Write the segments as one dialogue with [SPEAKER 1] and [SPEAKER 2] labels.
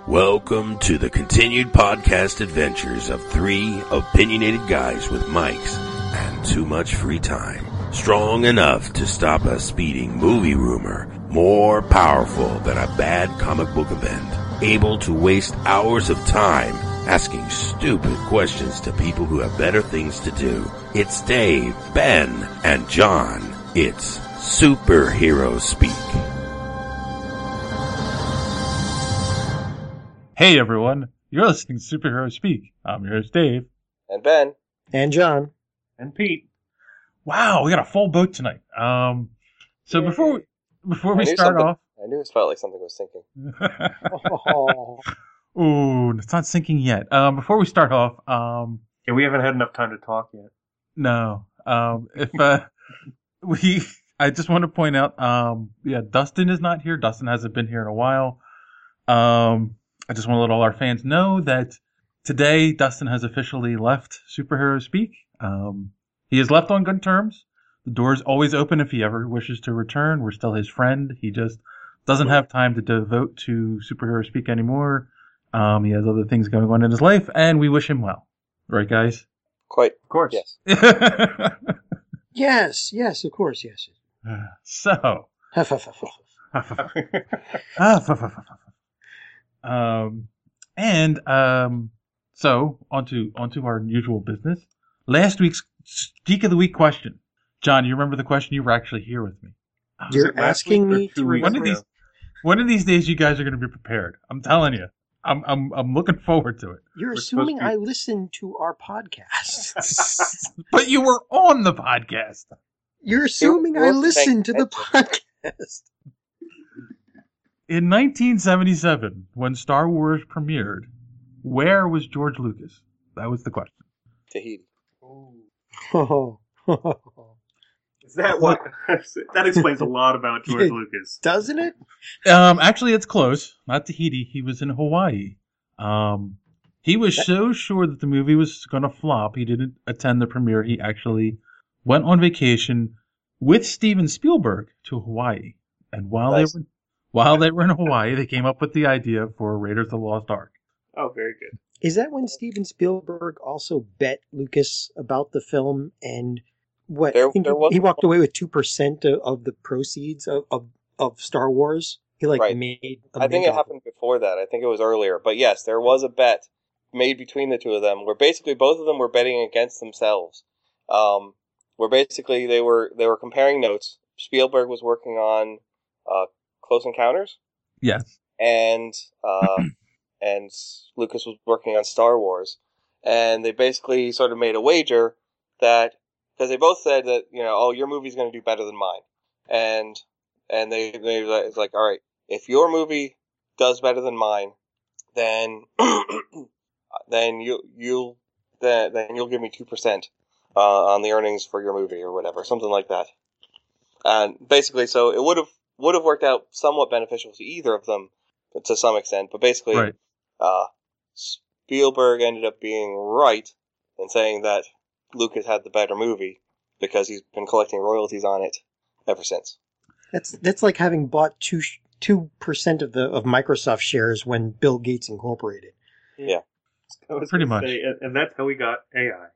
[SPEAKER 1] Welcome to the continued podcast adventures of three opinionated guys with mics and too much free time. Strong enough to stop a speeding movie rumor, more powerful than a bad comic book event, able to waste hours of time asking stupid questions to people who have better things to do. It's Dave, Ben, and John. It's Superhero Speak.
[SPEAKER 2] Hey everyone, you're listening to Superhero Speak. I'm your host Dave.
[SPEAKER 3] And Ben.
[SPEAKER 4] And John.
[SPEAKER 5] And Pete.
[SPEAKER 2] Wow, we got a full boat tonight. So before we start off...
[SPEAKER 3] I knew it felt like something was sinking.
[SPEAKER 2] Ooh, it's not sinking yet. Before we start off...
[SPEAKER 5] Yeah, we haven't had enough time to talk yet.
[SPEAKER 2] No. I just want to point out, Dustin is not here. Dustin hasn't been here in a while. I just want to let all our fans know that today Dustin has officially left Superhero Speak. He has left on good terms. The door is always open if he ever wishes to return. We're still his friend. He just doesn't have time to devote to Superhero Speak anymore. He has other things going on in his life, and we wish him well. Right, guys?
[SPEAKER 3] Quite.
[SPEAKER 5] Of course.
[SPEAKER 3] Yes.
[SPEAKER 4] Yes, of course, yes.
[SPEAKER 2] So... So onto our usual business. Last week's Geek of the Week question. John, you remember the question? You were actually here with me.
[SPEAKER 4] You're asking me to
[SPEAKER 2] one of these days you guys are going to be prepared. I'm telling you. I'm looking forward to it.
[SPEAKER 4] You're assuming I listen to our podcast.
[SPEAKER 2] But you were on the podcast.
[SPEAKER 4] You're assuming I listen to the podcast.
[SPEAKER 2] In 1977, when Star Wars premiered, where was George Lucas? That was the question.
[SPEAKER 3] Tahiti.
[SPEAKER 4] Oh.
[SPEAKER 5] Is that what? That explains a lot about George Lucas.
[SPEAKER 4] Doesn't it?
[SPEAKER 2] Actually, it's close. Not Tahiti. He was in Hawaii. He was so sure that the movie was going to flop, he didn't attend the premiere. He actually went on vacation with Steven Spielberg to Hawaii. And while they were in Hawaii, they came up with the idea for Raiders of the Lost Ark.
[SPEAKER 5] Oh, very good.
[SPEAKER 4] Is that when Steven Spielberg also bet Lucas about the film and what? I think he walked away with 2% of the proceeds of Star Wars. He made.
[SPEAKER 3] I think it happened before that. I think it was earlier. But yes, there was a bet made between the two of them, where basically both of them were betting against themselves. Where basically they were comparing notes. Spielberg was working on Close Encounters.
[SPEAKER 2] Yes.
[SPEAKER 3] And Lucas was working on Star Wars. And they basically sort of made a wager that, because they both said that, your movie's going to do better than mine. And it's like, all right, if your movie does better than mine, then you'll give me 2% on the earnings for your movie or whatever, something like that. And basically, so it would have worked out somewhat beneficial to either of them to some extent, but basically,
[SPEAKER 2] right.
[SPEAKER 3] Spielberg ended up being right in saying that Lucas had the better movie because he's been collecting royalties on it ever since.
[SPEAKER 4] That's like having bought 2% of Microsoft shares when Bill Gates incorporated.
[SPEAKER 3] Yeah,
[SPEAKER 2] pretty much.
[SPEAKER 5] And that's how we got AI.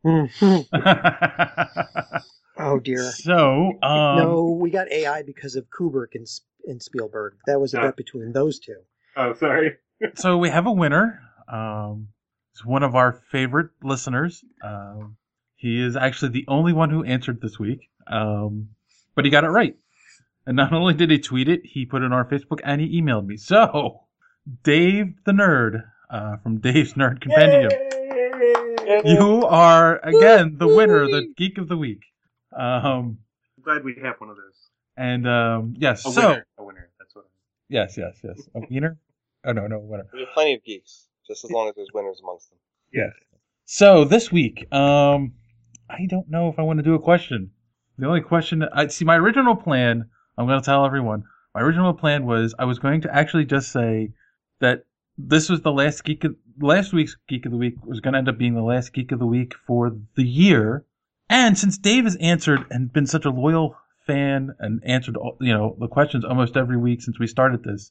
[SPEAKER 4] Oh dear.
[SPEAKER 2] So,
[SPEAKER 4] no, we got AI because of Kubrick and Spielberg. That was a bet between those two.
[SPEAKER 5] Oh, sorry.
[SPEAKER 2] So we have a winner. It's one of our favorite listeners. He is actually the only one who answered this week. But he got it right. And not only did he tweet it, he put it on our Facebook and he emailed me. So, Dave the Nerd, from Dave's Nerd Compendium.
[SPEAKER 3] Yay!
[SPEAKER 2] You are, again, the winner, the Geek of the Week.
[SPEAKER 5] I'm glad we have one of those.
[SPEAKER 2] And, yes,
[SPEAKER 5] A winner. That's what
[SPEAKER 2] Yes. A winner? Oh, no, a winner.
[SPEAKER 3] There's plenty of geeks, just as long as there's winners amongst them.
[SPEAKER 5] Yeah.
[SPEAKER 2] So, this week, I don't know if I want to do a question. The only question, my original plan, I'm going to tell everyone, my original plan was I was going to actually just say that this was the last week's Geek of the Week was going to end up being the last Geek of the Week for the year. And since Dave has answered and been such a loyal fan and answered the questions almost every week since we started this,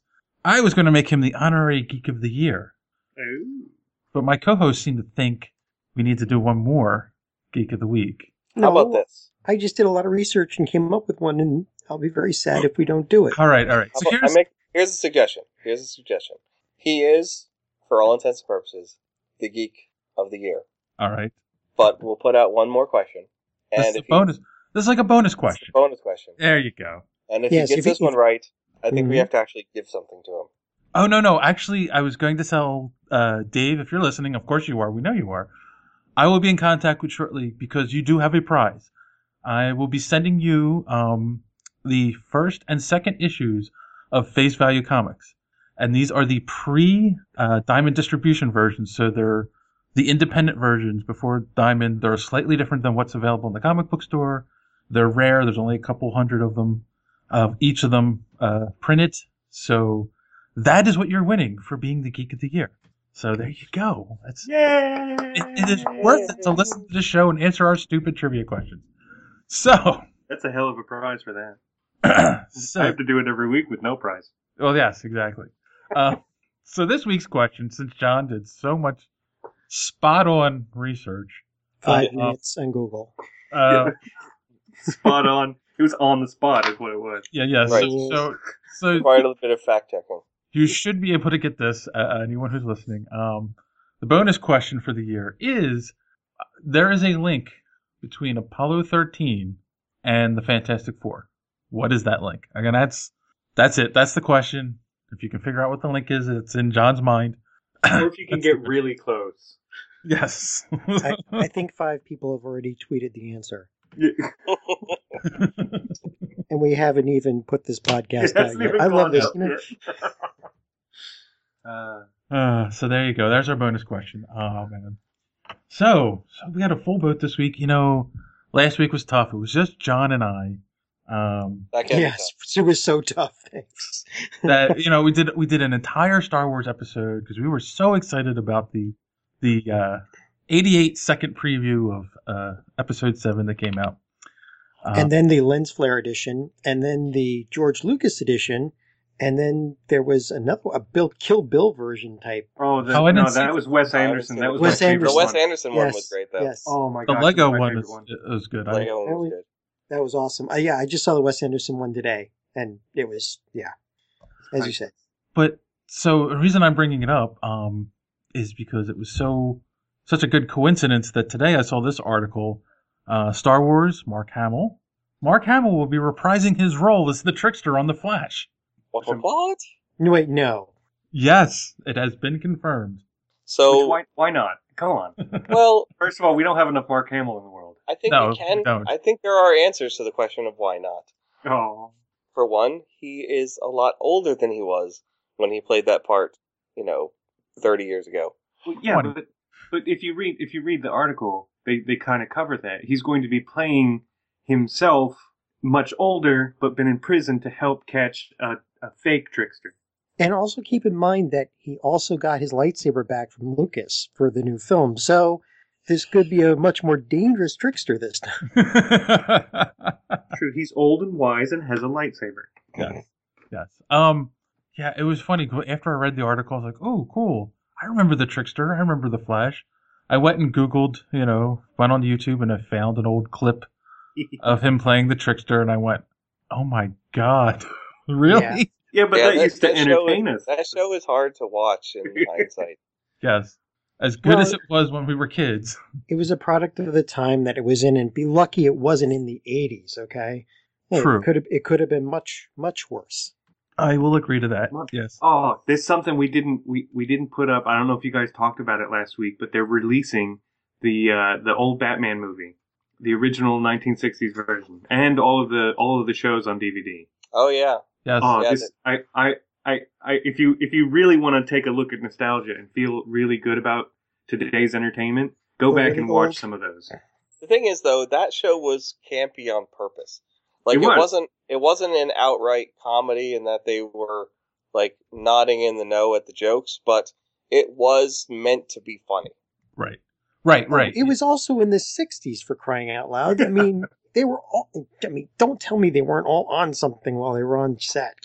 [SPEAKER 2] I was going to make him the honorary Geek of the Year.
[SPEAKER 5] Ooh.
[SPEAKER 2] But my co-hosts seem to think we need to do one more Geek of the Week.
[SPEAKER 3] How about this?
[SPEAKER 4] I just did a lot of research and came up with one, and I'll be very sad if we don't do it.
[SPEAKER 2] All right. So
[SPEAKER 3] here's a suggestion. He is, for all intents and purposes, the Geek of the Year.
[SPEAKER 2] All right.
[SPEAKER 3] But we'll put out one more question.
[SPEAKER 2] And this is a bonus. This is like a bonus question.
[SPEAKER 3] A bonus question.
[SPEAKER 2] There you go.
[SPEAKER 3] And if he gets this one right, I think we have to actually give something to him.
[SPEAKER 2] Oh, no. Actually, I was going to tell Dave, if you're listening, of course you are. We know you are. I will be in contact with shortly because you do have a prize. I will be sending you the first and second issues of Face Value Comics. And these are the pre-Diamond distribution versions. So they're the independent versions before Diamond. They're slightly different than what's available in the comic book store. They're rare. There's only a couple hundred of them, each of them printed. So that is what you're winning for being the Geek of the Year. So there you go.
[SPEAKER 5] Yay!
[SPEAKER 2] It is worth it to listen to the show and answer our stupid trivia questions. So
[SPEAKER 5] that's a hell of a prize for that. So, I have to do it every week with no prize.
[SPEAKER 2] Well, yes, exactly. So this week's question, since John did so much spot-on research.
[SPEAKER 4] 5 minutes on Google.
[SPEAKER 5] Spot on. It was on the spot is what it was.
[SPEAKER 2] Yeah.
[SPEAKER 3] Right.
[SPEAKER 2] So
[SPEAKER 3] quite a little bit of fact-checking.
[SPEAKER 2] You should be able to get this, anyone who's listening. The bonus question for the year is, there is a link between Apollo 13 and the Fantastic Four. What is that link? Again, that's it. That's the question. If you can figure out what the link is, it's in John's mind.
[SPEAKER 5] Or if you can get really close.
[SPEAKER 2] Yes.
[SPEAKER 4] I think 5 people have already tweeted the answer. And we haven't even put this podcast out yet. I love this.
[SPEAKER 2] So there you go. There's our bonus question. Oh, man. So we had a full boat this week. Last week was tough. It was just John and I.
[SPEAKER 4] Yes, it was so tough. Thanks.
[SPEAKER 2] That we did an entire Star Wars episode because we were so excited about the 88-second preview of Episode 7 that came out,
[SPEAKER 4] and then the lens flare edition, and then the George Lucas edition, and then there was a Kill Bill version type.
[SPEAKER 5] That was Wes Anderson. That was
[SPEAKER 3] Wes Anderson. The Wes
[SPEAKER 5] one.
[SPEAKER 3] Anderson one was great, though.
[SPEAKER 4] Yes.
[SPEAKER 5] Oh my
[SPEAKER 2] god, the Lego one was good.
[SPEAKER 3] Lego one was good.
[SPEAKER 4] That was awesome. I just saw the Wes Anderson one today, and it was, as you said.
[SPEAKER 2] But so the reason I'm bringing it up is because it was such a good coincidence that today I saw this article, Star Wars, Mark Hamill. Mark Hamill will be reprising his role as the Trickster on The Flash.
[SPEAKER 3] What?
[SPEAKER 4] Wait, no.
[SPEAKER 2] Yes, it has been confirmed.
[SPEAKER 3] So
[SPEAKER 5] why not? Come on.
[SPEAKER 3] Well,
[SPEAKER 5] first of all, we don't have enough Mark Hamill in the world.
[SPEAKER 3] I think we can. I think there are answers to the question of why not.
[SPEAKER 5] Oh.
[SPEAKER 3] For one, he is a lot older than he was when he played that part, 30 years ago.
[SPEAKER 5] Well, yeah, but if you read the article, they kind of cover that. He's going to be playing himself much older, but been in prison to help catch a fake trickster.
[SPEAKER 4] And also keep in mind that he also got his lightsaber back from Lucas for the new film. So this could be a much more dangerous trickster this time.
[SPEAKER 5] True, he's old and wise and has a lightsaber.
[SPEAKER 2] Yes. Yeah, it was funny. After I read the article, I was like, oh, cool. I remember the Trickster. I remember the Flash. I went and Googled, went on YouTube, and I found an old clip of him playing the Trickster, and I went, oh my God. Really?
[SPEAKER 5] Yeah, but that used to entertain us.
[SPEAKER 3] That show is hard to watch in hindsight.
[SPEAKER 2] Yes. As good as it was when we were kids.
[SPEAKER 4] It was a product of the time that it was in, and be lucky it wasn't in the 80s, okay?
[SPEAKER 2] True.
[SPEAKER 4] It could have been much, much worse.
[SPEAKER 2] I will agree to that. Yes.
[SPEAKER 5] Oh, there's something we didn't put up. I don't know if you guys talked about it last week, but they're releasing the old Batman movie, the original 1960s version, and all of the shows on DVD.
[SPEAKER 3] Oh yeah.
[SPEAKER 2] Yes.
[SPEAKER 5] Oh, if you really want to take a look at nostalgia and feel really good about today's entertainment, go back and watch some of those.
[SPEAKER 3] The thing is, though, that show was campy on purpose. Like it wasn't an outright comedy in that they were like nodding in the know at the jokes, but it was meant to be funny.
[SPEAKER 2] Right.
[SPEAKER 4] It was also in the 60s, for crying out loud. They were all. Don't tell me they weren't all on something while they were on set. Come on.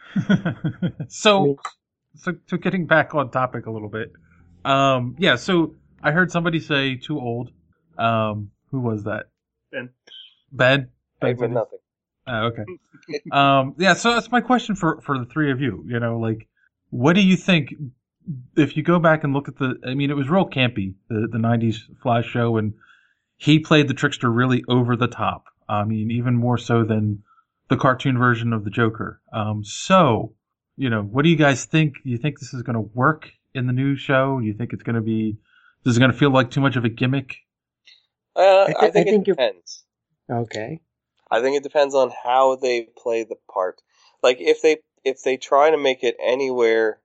[SPEAKER 2] So getting back on topic a little bit. So I heard somebody say too old. Who was that? Ben?
[SPEAKER 3] I meant nothing.
[SPEAKER 2] Okay. So that's my question for the three of you. You know, like, what do you think if you go back and look at it was real campy, the 90s Flash show, and he played the trickster really over the top. I mean, even more so than the cartoon version of the Joker. So, you know, what do you guys think? Do you think this is going to work in the new show? Do you think it's going to be, is it going to feel like too much of a gimmick?
[SPEAKER 3] I think it depends.
[SPEAKER 4] Okay.
[SPEAKER 3] I think it depends on how they play the part. Like, if they try to make it anywhere,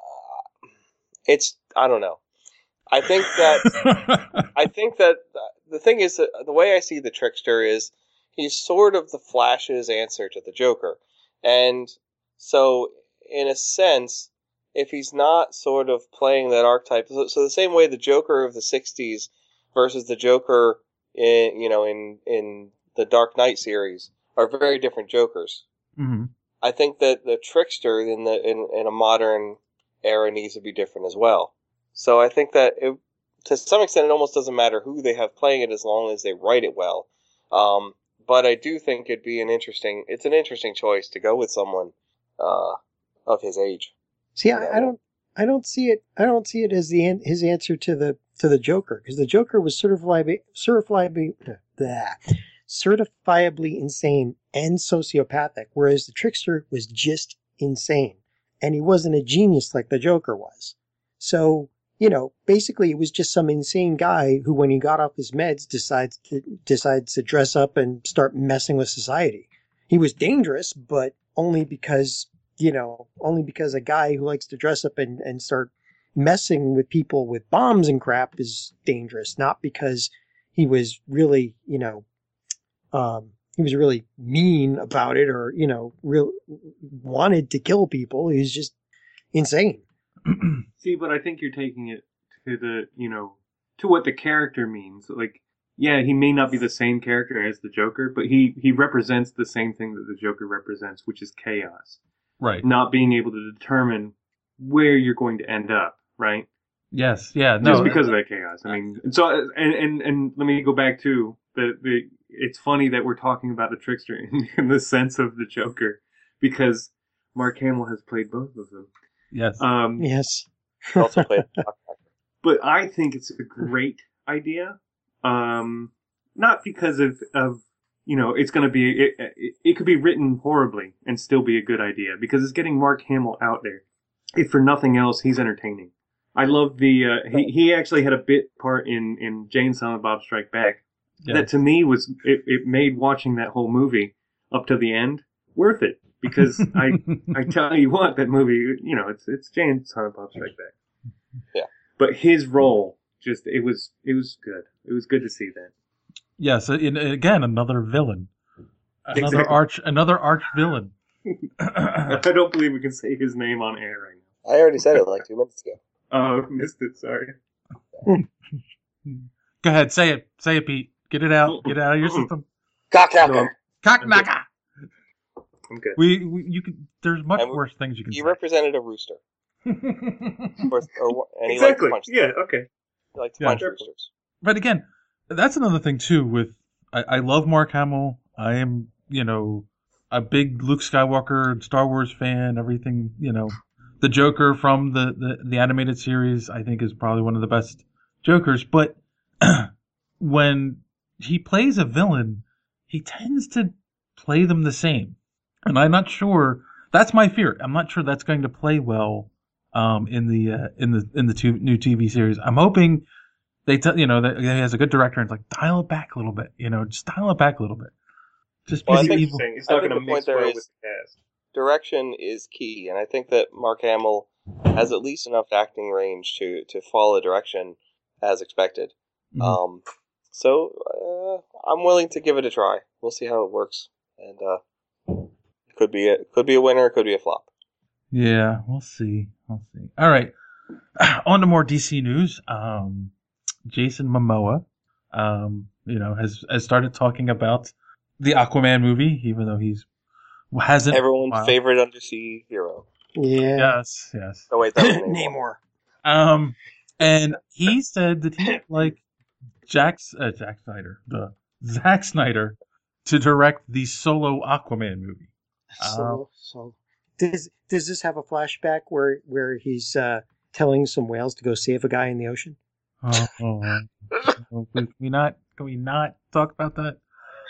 [SPEAKER 3] I don't know. I think that the thing is that the way I see the trickster is he's sort of the Flash's answer to the Joker. And so, in a sense, if he's not sort of playing that archetype, so the same way the Joker of the 60s versus the Joker in the Dark Knight series are very different Jokers.
[SPEAKER 2] Mm-hmm.
[SPEAKER 3] I think that the trickster in a modern era needs to be different as well. So I think that to some extent it almost doesn't matter who they have playing it as long as they write it well. But I do think it's an interesting choice to go with someone of his age.
[SPEAKER 4] See, I don't see it as his answer to the Joker, because the Joker was certifiably insane and sociopathic, whereas the trickster was just insane, and he wasn't a genius like the Joker was. So, you know, basically it was just some insane guy who, when he got off his meds, decides to dress up and start messing with society. He was dangerous, but only because a guy who likes to dress up and start messing with people with bombs and crap is dangerous, not because he was really, he was really mean about it, or, wanted to kill people. He was just insane.
[SPEAKER 5] See, but I think you're taking it to to what the character means. Like, yeah, he may not be the same character as the Joker, but he represents the same thing that the Joker represents, which is chaos.
[SPEAKER 2] Right.
[SPEAKER 5] Not being able to determine where you're going to end up, right?
[SPEAKER 2] Yes, yeah, no.
[SPEAKER 5] Just because of that chaos. I mean, so, and let me go back to it's funny that we're talking about the trickster in the sense of the Joker, because Mark Hamill has played both of them.
[SPEAKER 2] Yes.
[SPEAKER 4] Yes.
[SPEAKER 3] He also played
[SPEAKER 5] But I think it's a great idea. Not because of it's going to be, it could be written horribly and still be a good idea, because it's getting Mark Hamill out there. If for nothing else, he's entertaining. I love he actually had a bit part in Jane Silent Bob Strike Back. Yeah. That to me it made watching that whole movie up to the end worth it, because I tell you what, that movie, it's Jane Silent Bob Strike Back.
[SPEAKER 3] Yeah.
[SPEAKER 5] But his role, it was good. It was good to see that.
[SPEAKER 2] Yes, again, another villain. Another arch villain.
[SPEAKER 5] I don't believe we can say his name on air right now.
[SPEAKER 3] I already said it like 2 minutes ago.
[SPEAKER 5] Oh, missed it, sorry.
[SPEAKER 2] Go ahead, say it. Say it, Pete. Get it out. Get it out of your system.
[SPEAKER 3] Cockknocker.
[SPEAKER 2] Cockknocker.
[SPEAKER 5] I'm good.
[SPEAKER 2] You can. There's much worse things you can say.
[SPEAKER 3] He represented a rooster. And he liked to punch them.
[SPEAKER 5] Yeah, okay.
[SPEAKER 3] He liked to punch roosters.
[SPEAKER 2] But again, that's another thing too. With I love Mark Hamill. I am, a big Luke Skywalker Star Wars fan. Everything, the Joker from the animated series, I think, is probably one of the best Jokers. But when he plays a villain, he tends to play them the same, and I'm not sure. That's my fear. I'm not sure that's going to play well in the two new TV series. I'm hoping that he has a good director and it's like, dial it back a little bit. Just dial it back a little bit. Just be evil.
[SPEAKER 5] It's not going to mix well with the cast.
[SPEAKER 3] Direction is key, and I think that Mark Hamill has at least enough acting range to follow direction as expected. Mm-hmm. So I'm willing to give it a try. We'll see how it works, and could be a winner, could be a flop.
[SPEAKER 2] Yeah, we'll see. All right, on to more DC news. Jason Momoa, has started talking about the Aquaman movie, even though he's hasn't.
[SPEAKER 3] Everyone's favorite undersea hero.
[SPEAKER 4] Yeah.
[SPEAKER 2] Yes.
[SPEAKER 3] Oh wait, that was Namor.
[SPEAKER 2] And he said that he'd like Zack Snyder to direct the solo Aquaman movie.
[SPEAKER 4] So does this have a flashback where he's telling some whales to go save a guy in the ocean?
[SPEAKER 2] Can we not talk about that?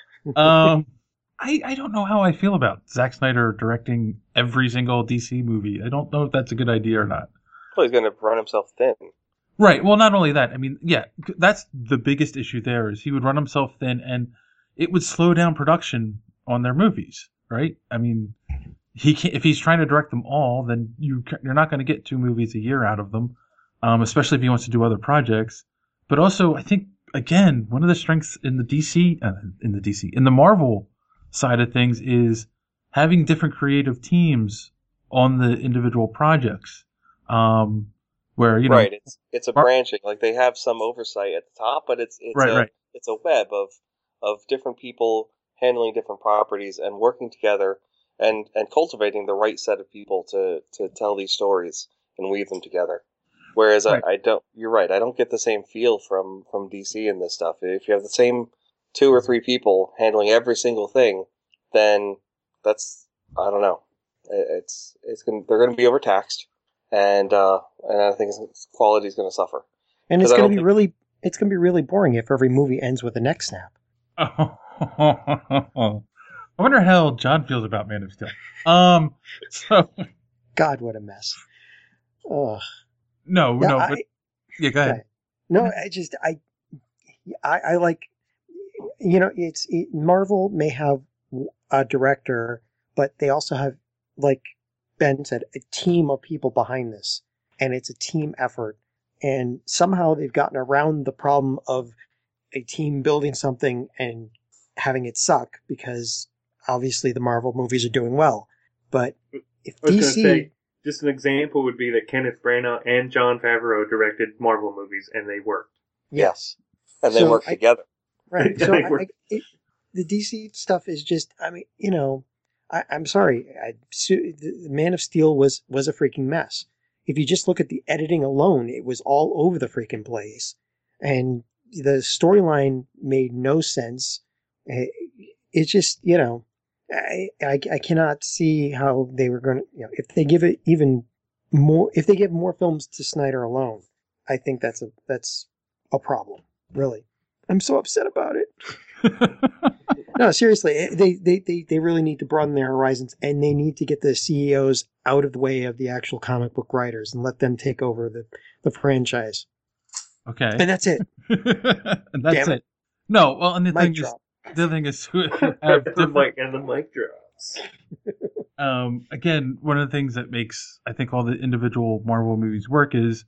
[SPEAKER 2] I don't know how I feel about Zack Snyder directing every single DC movie. I don't know if that's a good idea or not.
[SPEAKER 3] Well, he's going to run himself thin.
[SPEAKER 2] Right. Well, not only that. I mean, yeah, that's the biggest issue there is he would run himself thin, and it would slow down production on their movies. Right. I mean, he can't, if he's trying to direct them all, then you're not going to get 2 movies a year out of them, especially if he wants to do other projects. But also, I think again, one of the strengths in the Marvel side of things is having different creative teams on the individual projects. Where
[SPEAKER 3] right, it's a branching. Like they have some oversight at the top, but it's a web of different people handling different properties and working together and cultivating the right set of people to tell these stories and weave them together. Whereas I don't. You're right. I don't get the same feel from DC in this stuff. If you have the same 2 or 3 people handling every single thing, then that's, I don't know. They're going to be overtaxed. And I think quality is going to suffer.
[SPEAKER 4] And it's going to be really boring if every movie ends with a neck snap.
[SPEAKER 2] I wonder how John feels about Man of Steel.
[SPEAKER 4] God, what a mess. Ugh.
[SPEAKER 2] No, go ahead.
[SPEAKER 4] No, I like, Marvel may have a director, but they also have, like Ben said, a team of people behind this, and it's a team effort. And somehow they've gotten around the problem of a team building something and having it suck, because obviously the Marvel movies are doing well. But if DC...
[SPEAKER 5] Just an example would be that Kenneth Branagh and Jon Favreau directed Marvel movies, and they worked.
[SPEAKER 3] Yes. And they worked together.
[SPEAKER 4] Right. So the DC stuff is just, I'm sorry. The Man of Steel was a freaking mess. If you just look at the editing alone, it was all over the freaking place. And the storyline made no sense. It's just, I cannot see how they were going to, if they give it even more, if they give more films to Snyder alone, I think that's a problem, really. I'm so upset about it. No, seriously, they really need to broaden their horizons, and they need to get the CEOs out of the way of the actual comic book writers and let them take over the franchise.
[SPEAKER 2] Okay.
[SPEAKER 4] And that's it.
[SPEAKER 2] And that's it. No, well, and the thing is, who have
[SPEAKER 5] the mic drops.
[SPEAKER 2] Again, one of the things that makes, I think, all the individual Marvel movies work is,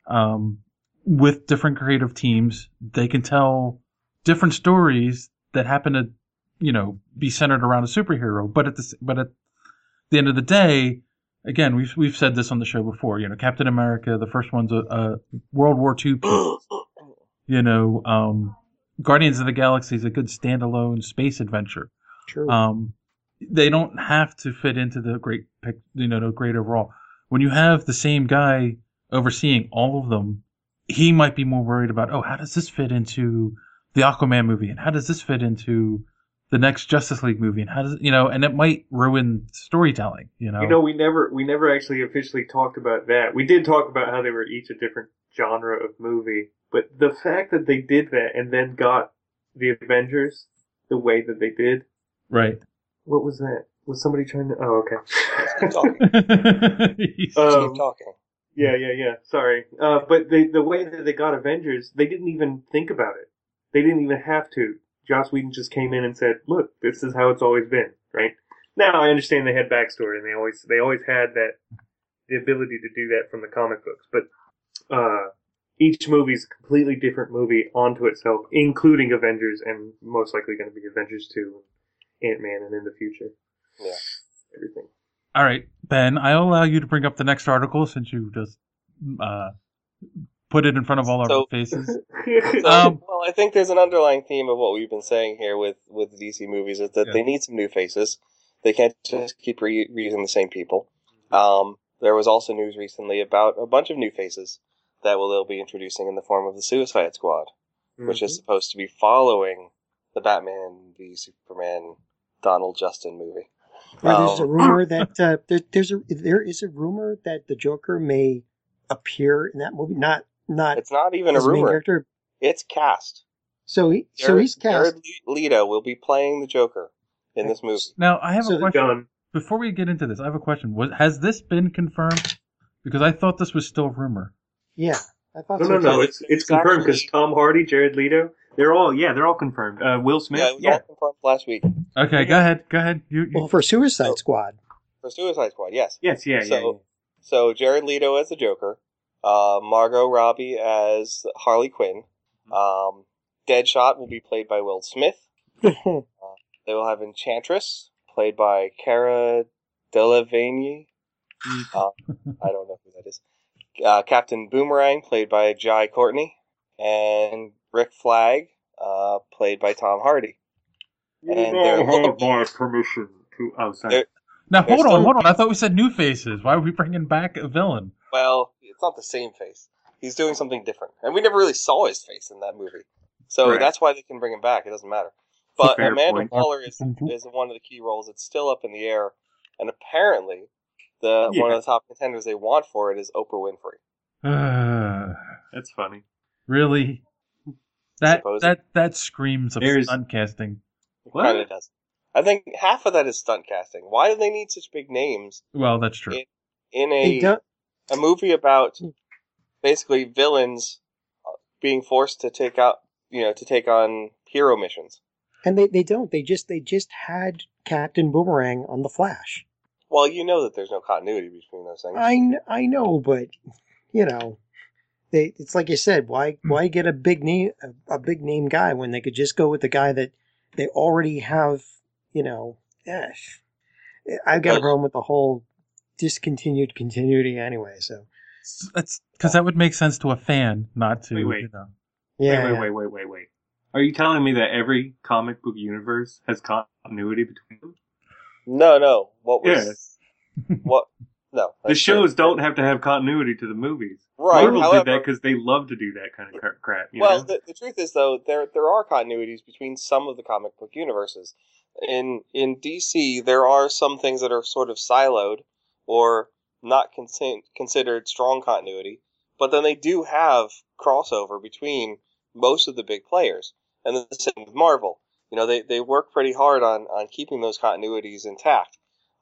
[SPEAKER 2] with different creative teams, they can tell different stories that happen to, be centered around a superhero. But at the end of the day, again, we've said this on the show before. Captain America, the first one's a World War II piece. Guardians of the Galaxy is a good standalone space adventure.
[SPEAKER 4] True.
[SPEAKER 2] They don't have to fit into the great overall. When you have the same guy overseeing all of them, he might be more worried about, how does this fit into the Aquaman movie, and how does this fit into the next Justice League movie, and how does and it might ruin storytelling.
[SPEAKER 5] We never actually officially talked about that. We did talk about how they were each a different genre of movie, but the fact that they did that and then got the Avengers the way that they did,
[SPEAKER 2] right?
[SPEAKER 5] What was that? Was somebody trying to? Oh, okay.
[SPEAKER 3] Keep talking. Keep talking.
[SPEAKER 5] Yeah. Sorry, but the way that they got Avengers, they didn't even think about it. They didn't even have to. Joss Whedon just came in and said, "Look, this is how it's always been." Right? Now I understand they had backstory and they always had the ability to do that from the comic books, but each movie is a completely different movie onto itself, including Avengers, and most likely going to be Avengers 2, Ant-Man, and in the future.
[SPEAKER 3] Yeah,
[SPEAKER 5] everything.
[SPEAKER 2] All right, Ben, I'll allow you to bring up the next article since you just put it in front of all our faces.
[SPEAKER 3] Well, I think there's an underlying theme of what we've been saying here with the DC movies is that they need some new faces. They can't just keep reusing the same people. There was also news recently about a bunch of new faces that they'll be introducing in the form of the Suicide Squad, which is supposed to be following the Batman v Superman Donald Justin movie.
[SPEAKER 4] There's a rumor that there is a rumor that the Joker may appear in that movie. Not
[SPEAKER 3] it's not even a rumor. It's cast.
[SPEAKER 4] So he's cast.
[SPEAKER 3] Jared Leto will be playing the Joker in this movie.
[SPEAKER 2] Now I have a question. Before we get into this, I have a question. Has this been confirmed? Because I thought this was still rumor.
[SPEAKER 4] Yeah, I thought
[SPEAKER 5] No. It's confirmed because Tom Hardy, Jared Leto, they're all confirmed. Will Smith,
[SPEAKER 3] it was all confirmed last week.
[SPEAKER 2] Okay, go ahead. You...
[SPEAKER 4] Well, for Suicide Squad.
[SPEAKER 3] For Suicide Squad, yes.
[SPEAKER 5] Yes, yeah.
[SPEAKER 3] So Jared Leto as the Joker, Margot Robbie as Harley Quinn. Deadshot will be played by Will Smith. They will have Enchantress, played by Cara Delevingne. I don't know who that is. Captain Boomerang, played by Jai Courtney. And Rick Flag, played by Tom Hardy.
[SPEAKER 5] And they're my permission to... Oh, sorry.
[SPEAKER 2] Now, hold on. I thought we said new faces. Why are we bringing back a villain?
[SPEAKER 3] Well, it's not the same face. He's doing something different. And we never really saw his face in that movie. So that's why they can bring him back. It doesn't matter. But Amanda Waller is one of the key roles. It's still up in the air. And apparently, one of the top contenders they want for it is Oprah Winfrey.
[SPEAKER 5] That's funny.
[SPEAKER 2] Really? That screams of stunt casting.
[SPEAKER 3] It kind of does. I think half of that is stunt casting. Why do they need such big names?
[SPEAKER 2] Well, that's true.
[SPEAKER 3] In a movie about basically villains being forced to take on hero missions.
[SPEAKER 4] And they don't. They just had Captain Boomerang on The Flash.
[SPEAKER 3] Well, you know that there's no continuity between those things.
[SPEAKER 4] I know, but it's like you said. Why get a big name guy when they could just go with the guy that they already have? I've got a problem with the whole discontinued continuity anyway. So
[SPEAKER 2] that's because that would make sense to a fan, not to
[SPEAKER 5] Wait. Wait. Are you telling me that every comic book universe has continuity between them?
[SPEAKER 3] No. What? No.
[SPEAKER 5] The shows don't have to have continuity to the movies.
[SPEAKER 3] Right.
[SPEAKER 5] Marvel did that because they love to do that kind of crap.
[SPEAKER 3] The truth is, though, there are continuities between some of the comic book universes. In DC, there are some things that are sort of siloed or not considered strong continuity, but then they do have crossover between most of the big players. And the same with Marvel. They work pretty hard on keeping those continuities intact.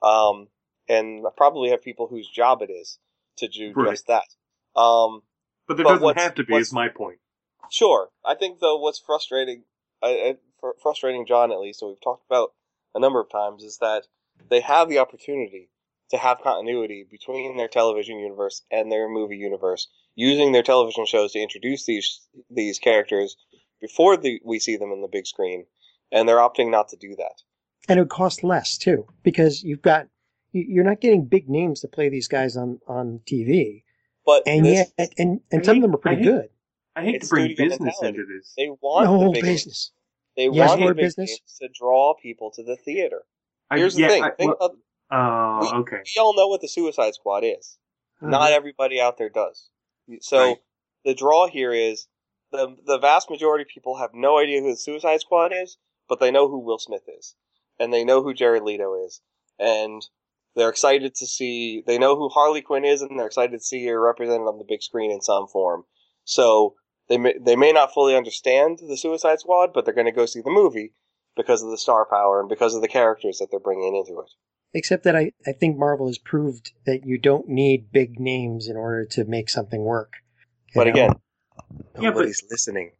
[SPEAKER 3] And probably have people whose job it is to do just that.
[SPEAKER 5] But there doesn't have to be, is my point.
[SPEAKER 3] Sure. I think, though, what's frustrating, John, at least, and we've talked about a number of times, is that they have the opportunity to have continuity between their television universe and their movie universe, using their television shows to introduce these characters before we see them on the big screen, and they're opting not to do that.
[SPEAKER 4] And it would cost less, too, because you're not getting big names to play these guys on TV.
[SPEAKER 3] But
[SPEAKER 4] and some of them are pretty good.
[SPEAKER 5] I hate to bring business into this.
[SPEAKER 3] They want the business. They want the business to draw people to the theater. Here's the thing.
[SPEAKER 5] Okay.
[SPEAKER 3] We all know what the Suicide Squad is. Not everybody out there does. So the draw here is the vast majority of people have no idea who the Suicide Squad is, but they know who Will Smith is. And they know who Jared Leto is. And they're excited to see, they know who Harley Quinn is, and they're excited to see her represented on the big screen in some form. So they may not fully understand the Suicide Squad, but they're going to go see the movie because of the star power and because of the characters that they're bringing into it.
[SPEAKER 4] Except that I think Marvel has proved that you don't need big names in order to make something work.
[SPEAKER 3] But again, nobody's listening.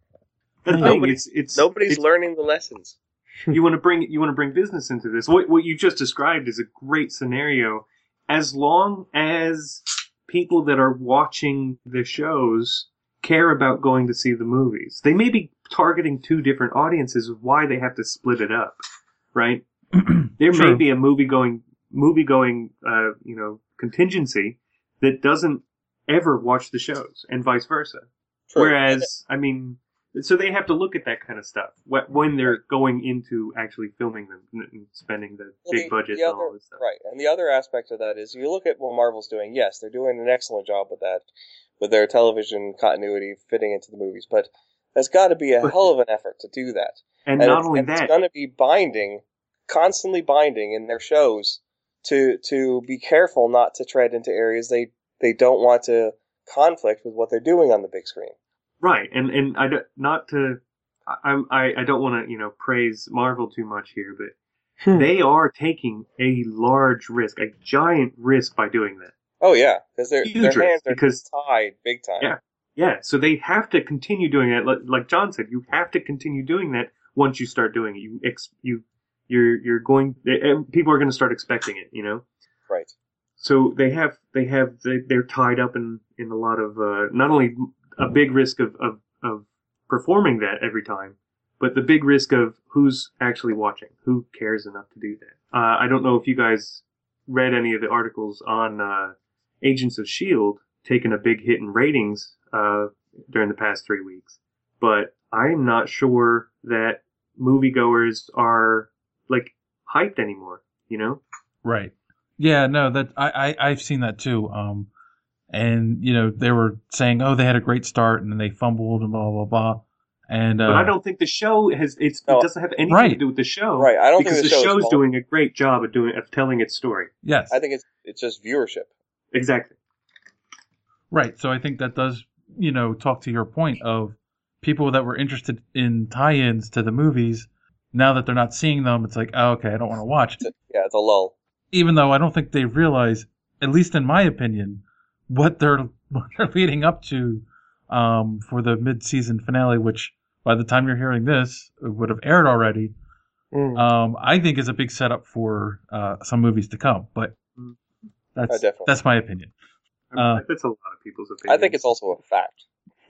[SPEAKER 3] Nobody's learning the lessons.
[SPEAKER 5] You want to bring business into this. What you just described is a great scenario. As long as people that are watching the shows care about going to see the movies, they may be targeting two different audiences of why they have to split it up, right? There may be a movie going contingency that doesn't ever watch the shows, and vice versa.
[SPEAKER 3] True.
[SPEAKER 5] Whereas, I mean, So they have to look at that kind of stuff when they're going into actually filming them and spending the big budgets and all this stuff.
[SPEAKER 3] Right, and the other aspect of that is you look at what Marvel's doing. Yes, they're doing an excellent job with that, with their television continuity fitting into the movies, but there's got to be a hell of an effort to do that.
[SPEAKER 5] And not only that,
[SPEAKER 3] it's going to be constantly binding in their shows to be careful not to tread into areas they don't want to conflict with what they're doing on the big screen.
[SPEAKER 5] Right, and I don't want to praise Marvel too much here, but they are taking a large risk, a giant risk by doing that.
[SPEAKER 3] Oh yeah, because their hands are tied big time.
[SPEAKER 5] Yeah. So they have to continue doing that. Like John said, you have to continue doing that once you start doing it. You're going. People are going to start expecting it.
[SPEAKER 3] Right.
[SPEAKER 5] So they're tied up in a lot of not only a big risk of performing that every time, but the big risk of who's actually watching, who cares enough to do that. I don't know if you guys read any of the articles on Agents of S.H.I.E.L.D. taking a big hit in ratings during the past 3 weeks, but I'm not sure that moviegoers are hyped anymore.
[SPEAKER 2] Right. Yeah. No. That I've seen that too. And, they were saying, oh, they had a great start and then they fumbled and blah, blah, blah. And,
[SPEAKER 5] but I don't think the show it doesn't have anything to do with the show.
[SPEAKER 3] Right. I don't think
[SPEAKER 5] the show's doing a great job of telling its story.
[SPEAKER 2] Yes.
[SPEAKER 3] I think it's just viewership.
[SPEAKER 5] Exactly.
[SPEAKER 2] Right. So I think that does, talk to your point of people that were interested in tie-ins to the movies. Now that they're not seeing them, it's like, oh, okay, I don't want to watch it.
[SPEAKER 3] Yeah, it's a lull.
[SPEAKER 2] Even though I don't think they realize, at least in my opinion, what they're leading up to for the mid-season finale, which by the time you're hearing this would have aired already. I think is a big setup for some movies to come. But that's my opinion.
[SPEAKER 5] That's a lot of people's opinion.
[SPEAKER 3] I think it's also a fact.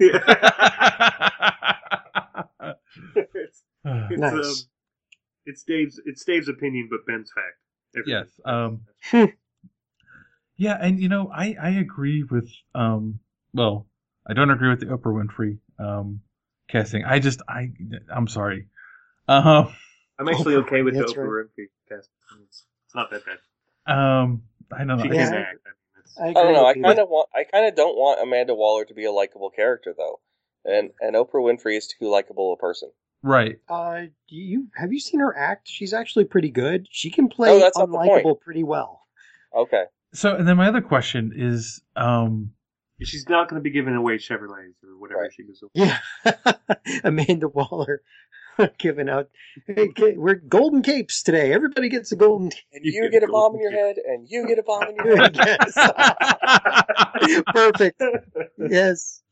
[SPEAKER 5] Nice. It's Dave's opinion, but Ben's fact.
[SPEAKER 2] Yes. Yeah, and I agree with well, I don't agree with the Oprah Winfrey casting. I'm sorry.
[SPEAKER 5] I'm actually okay with the Oprah Winfrey casting. It's not that bad.
[SPEAKER 2] I don't know.
[SPEAKER 5] She can act.
[SPEAKER 3] I don't know. I kind of don't want Amanda Waller to be a likable character though, and Oprah Winfrey is too likable a person.
[SPEAKER 2] Right.
[SPEAKER 4] Have you seen her act? She's actually pretty good. She can play unlikable pretty well.
[SPEAKER 3] Okay.
[SPEAKER 2] So, and then my other question is,
[SPEAKER 5] she's not going to be giving away Chevrolets or whatever she goes over.
[SPEAKER 4] Yeah. Amanda Waller giving out, hey, we're golden capes today. Everybody gets a golden cape.
[SPEAKER 3] And you get a bomb in your head, and you get a bomb in your head.
[SPEAKER 4] Yes. Perfect. Yes.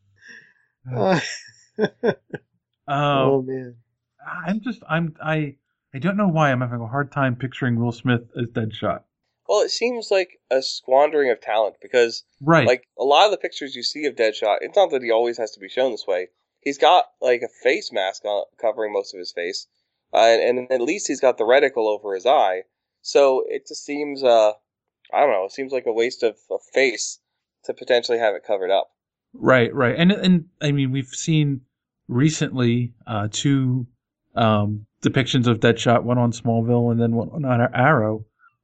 [SPEAKER 4] Oh man.
[SPEAKER 2] I don't know why I'm having a hard time picturing Will Smith as Deadshot.
[SPEAKER 3] Well, it seems like a squandering of talent because, like, a lot of the pictures you see of Deadshot, it's not that he always has to be shown this way. He's got, like, a face mask covering most of his face, and at least he's got the reticle over his eye. So it just seems, I don't know, it seems like a waste of a face to potentially have it covered up.
[SPEAKER 2] Right. And I mean, we've seen recently two depictions of Deadshot, one on Smallville and then one on Arrow.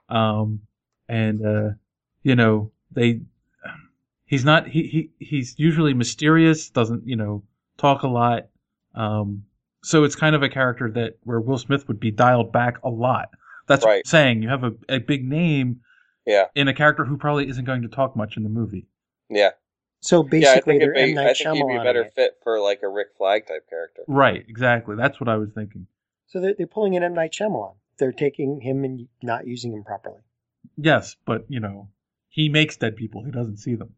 [SPEAKER 2] He's usually mysterious, doesn't, talk a lot. So it's kind of a character where Will Smith would be dialed back a lot. That's what I'm saying. You have a big name in a character who probably isn't going to talk much in the movie.
[SPEAKER 3] Yeah.
[SPEAKER 4] So basically,
[SPEAKER 3] I think he'd be a better fit for like a Rick Flag type character.
[SPEAKER 2] Right, exactly. That's what I was thinking.
[SPEAKER 4] So they're pulling an M. Night Shyamalan. They're taking him and not using him properly.
[SPEAKER 2] Yes, but, he makes dead people. He doesn't see them.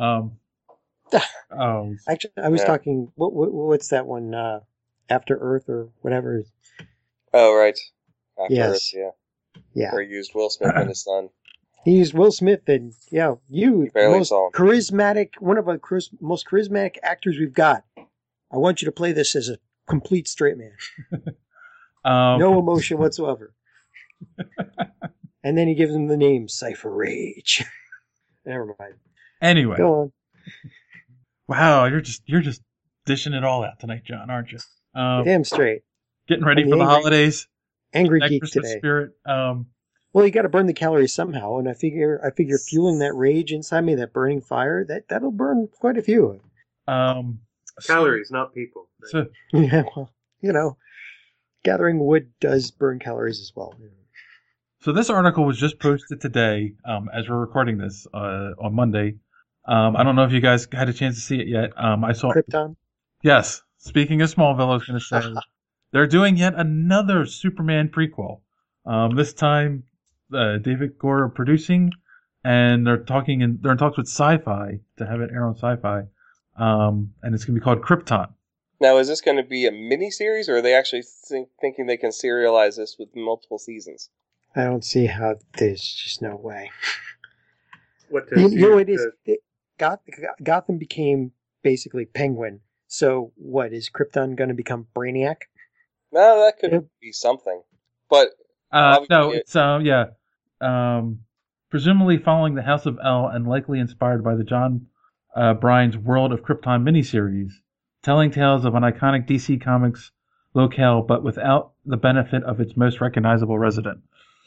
[SPEAKER 4] Actually, I was talking, what's that one? After Earth or whatever.
[SPEAKER 3] Oh, right. After
[SPEAKER 4] Earth,
[SPEAKER 3] yeah. Where he used Will Smith and his son.
[SPEAKER 4] He used Will Smith and, one of the most charismatic actors we've got. I want you to play this as a complete straight man. No emotion whatsoever. And then he gives him the name Cypher Rage. Never mind.
[SPEAKER 2] Anyway.
[SPEAKER 4] Go on.
[SPEAKER 2] Wow, you're just dishing it all out tonight, John, aren't you?
[SPEAKER 4] Damn straight.
[SPEAKER 2] Getting ready for the holidays.
[SPEAKER 4] Angry geek
[SPEAKER 2] Christmas
[SPEAKER 4] today.
[SPEAKER 2] Spirit.
[SPEAKER 4] Well, you got to burn the calories somehow, and I figure fueling that rage inside me, that burning fire, that'll burn quite a few.
[SPEAKER 5] Calories, not people.
[SPEAKER 2] So,
[SPEAKER 4] yeah, well, gathering wood does burn calories as well.
[SPEAKER 2] So this article was just posted today, as we're recording this on Monday. I don't know if you guys had a chance to see it yet. I saw
[SPEAKER 4] Krypton.
[SPEAKER 2] Yes. Speaking of Smallville, I was going to say they're doing yet another Superman prequel. This time, David Gore producing, and they're in talks with Sci-Fi to have it air on Sci-Fi, and it's going to be called Krypton.
[SPEAKER 3] Now, is this going to be a mini-series, or are they actually thinking they can serialize this with multiple seasons?
[SPEAKER 4] I don't see how. There's just no way.
[SPEAKER 5] What
[SPEAKER 4] it is? Gotham became basically Penguin. So what is Krypton going to become? Brainiac?
[SPEAKER 3] No, that could be something. But
[SPEAKER 2] no, it's presumably following the House of L and likely inspired by the John Byrne's World of Krypton miniseries, telling tales of an iconic DC Comics locale, but without the benefit of its most recognizable resident.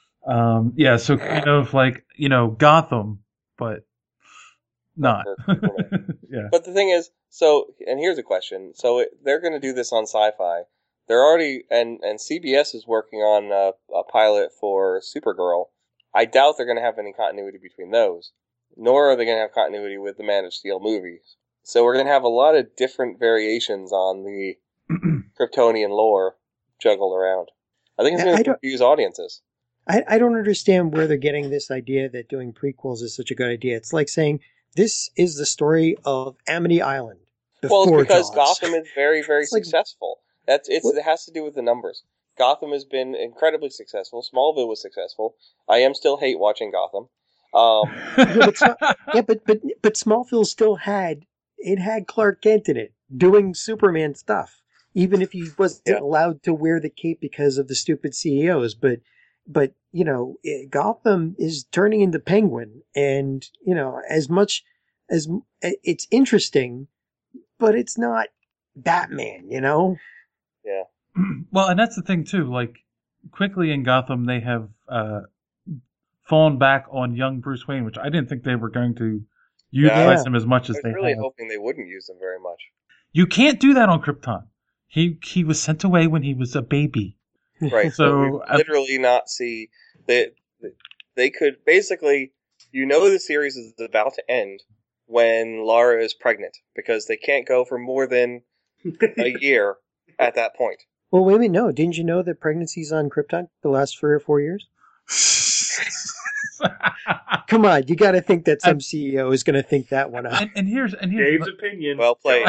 [SPEAKER 2] So kind of like, Gotham, but not. Yeah.
[SPEAKER 3] But the thing is, and here's a question. So they're going to do this on Sci-Fi. They're already, and CBS is working on a pilot for Supergirl. I doubt they're going to have any continuity between those, nor are they going to have continuity with the Man of Steel movies. So we're going to have a lot of different variations on the Kryptonian lore juggled around. I think it's going to confuse audiences.
[SPEAKER 4] I don't understand where they're getting this idea that doing prequels is such a good idea. It's like saying, this is the story of Amity Island.
[SPEAKER 3] Well, it's because Gotham is very, very successful. It has to do with the numbers. Gotham has been incredibly successful. Smallville was successful. I still hate watching Gotham.
[SPEAKER 4] But Smallville still had Clark Kent in it doing Superman stuff, even if he wasn't allowed to wear the cape because of the stupid CEOs. But Gotham is turning into Penguin, and as much as it's interesting, but it's not Batman.
[SPEAKER 3] Yeah.
[SPEAKER 2] Well, and that's the thing too. Like, quickly in Gotham, they have fallen back on young Bruce Wayne, which I didn't think they were going to utilize him as much as they have.
[SPEAKER 3] I was really hoping they wouldn't use him very much.
[SPEAKER 2] You can't do that on Krypton. He was sent away when he was a baby.
[SPEAKER 3] Right. So literally not see that they could basically, the series is about to end when Lara is pregnant, because they can't go for more than a year at that point.
[SPEAKER 4] Well, wait a minute, no. Didn't you know that pregnancies on Krypton the last 3 or 4 years? Come on, you got to think that some CEO is going to think that one up.
[SPEAKER 2] And here's
[SPEAKER 5] Dave's opinion.
[SPEAKER 3] Well played.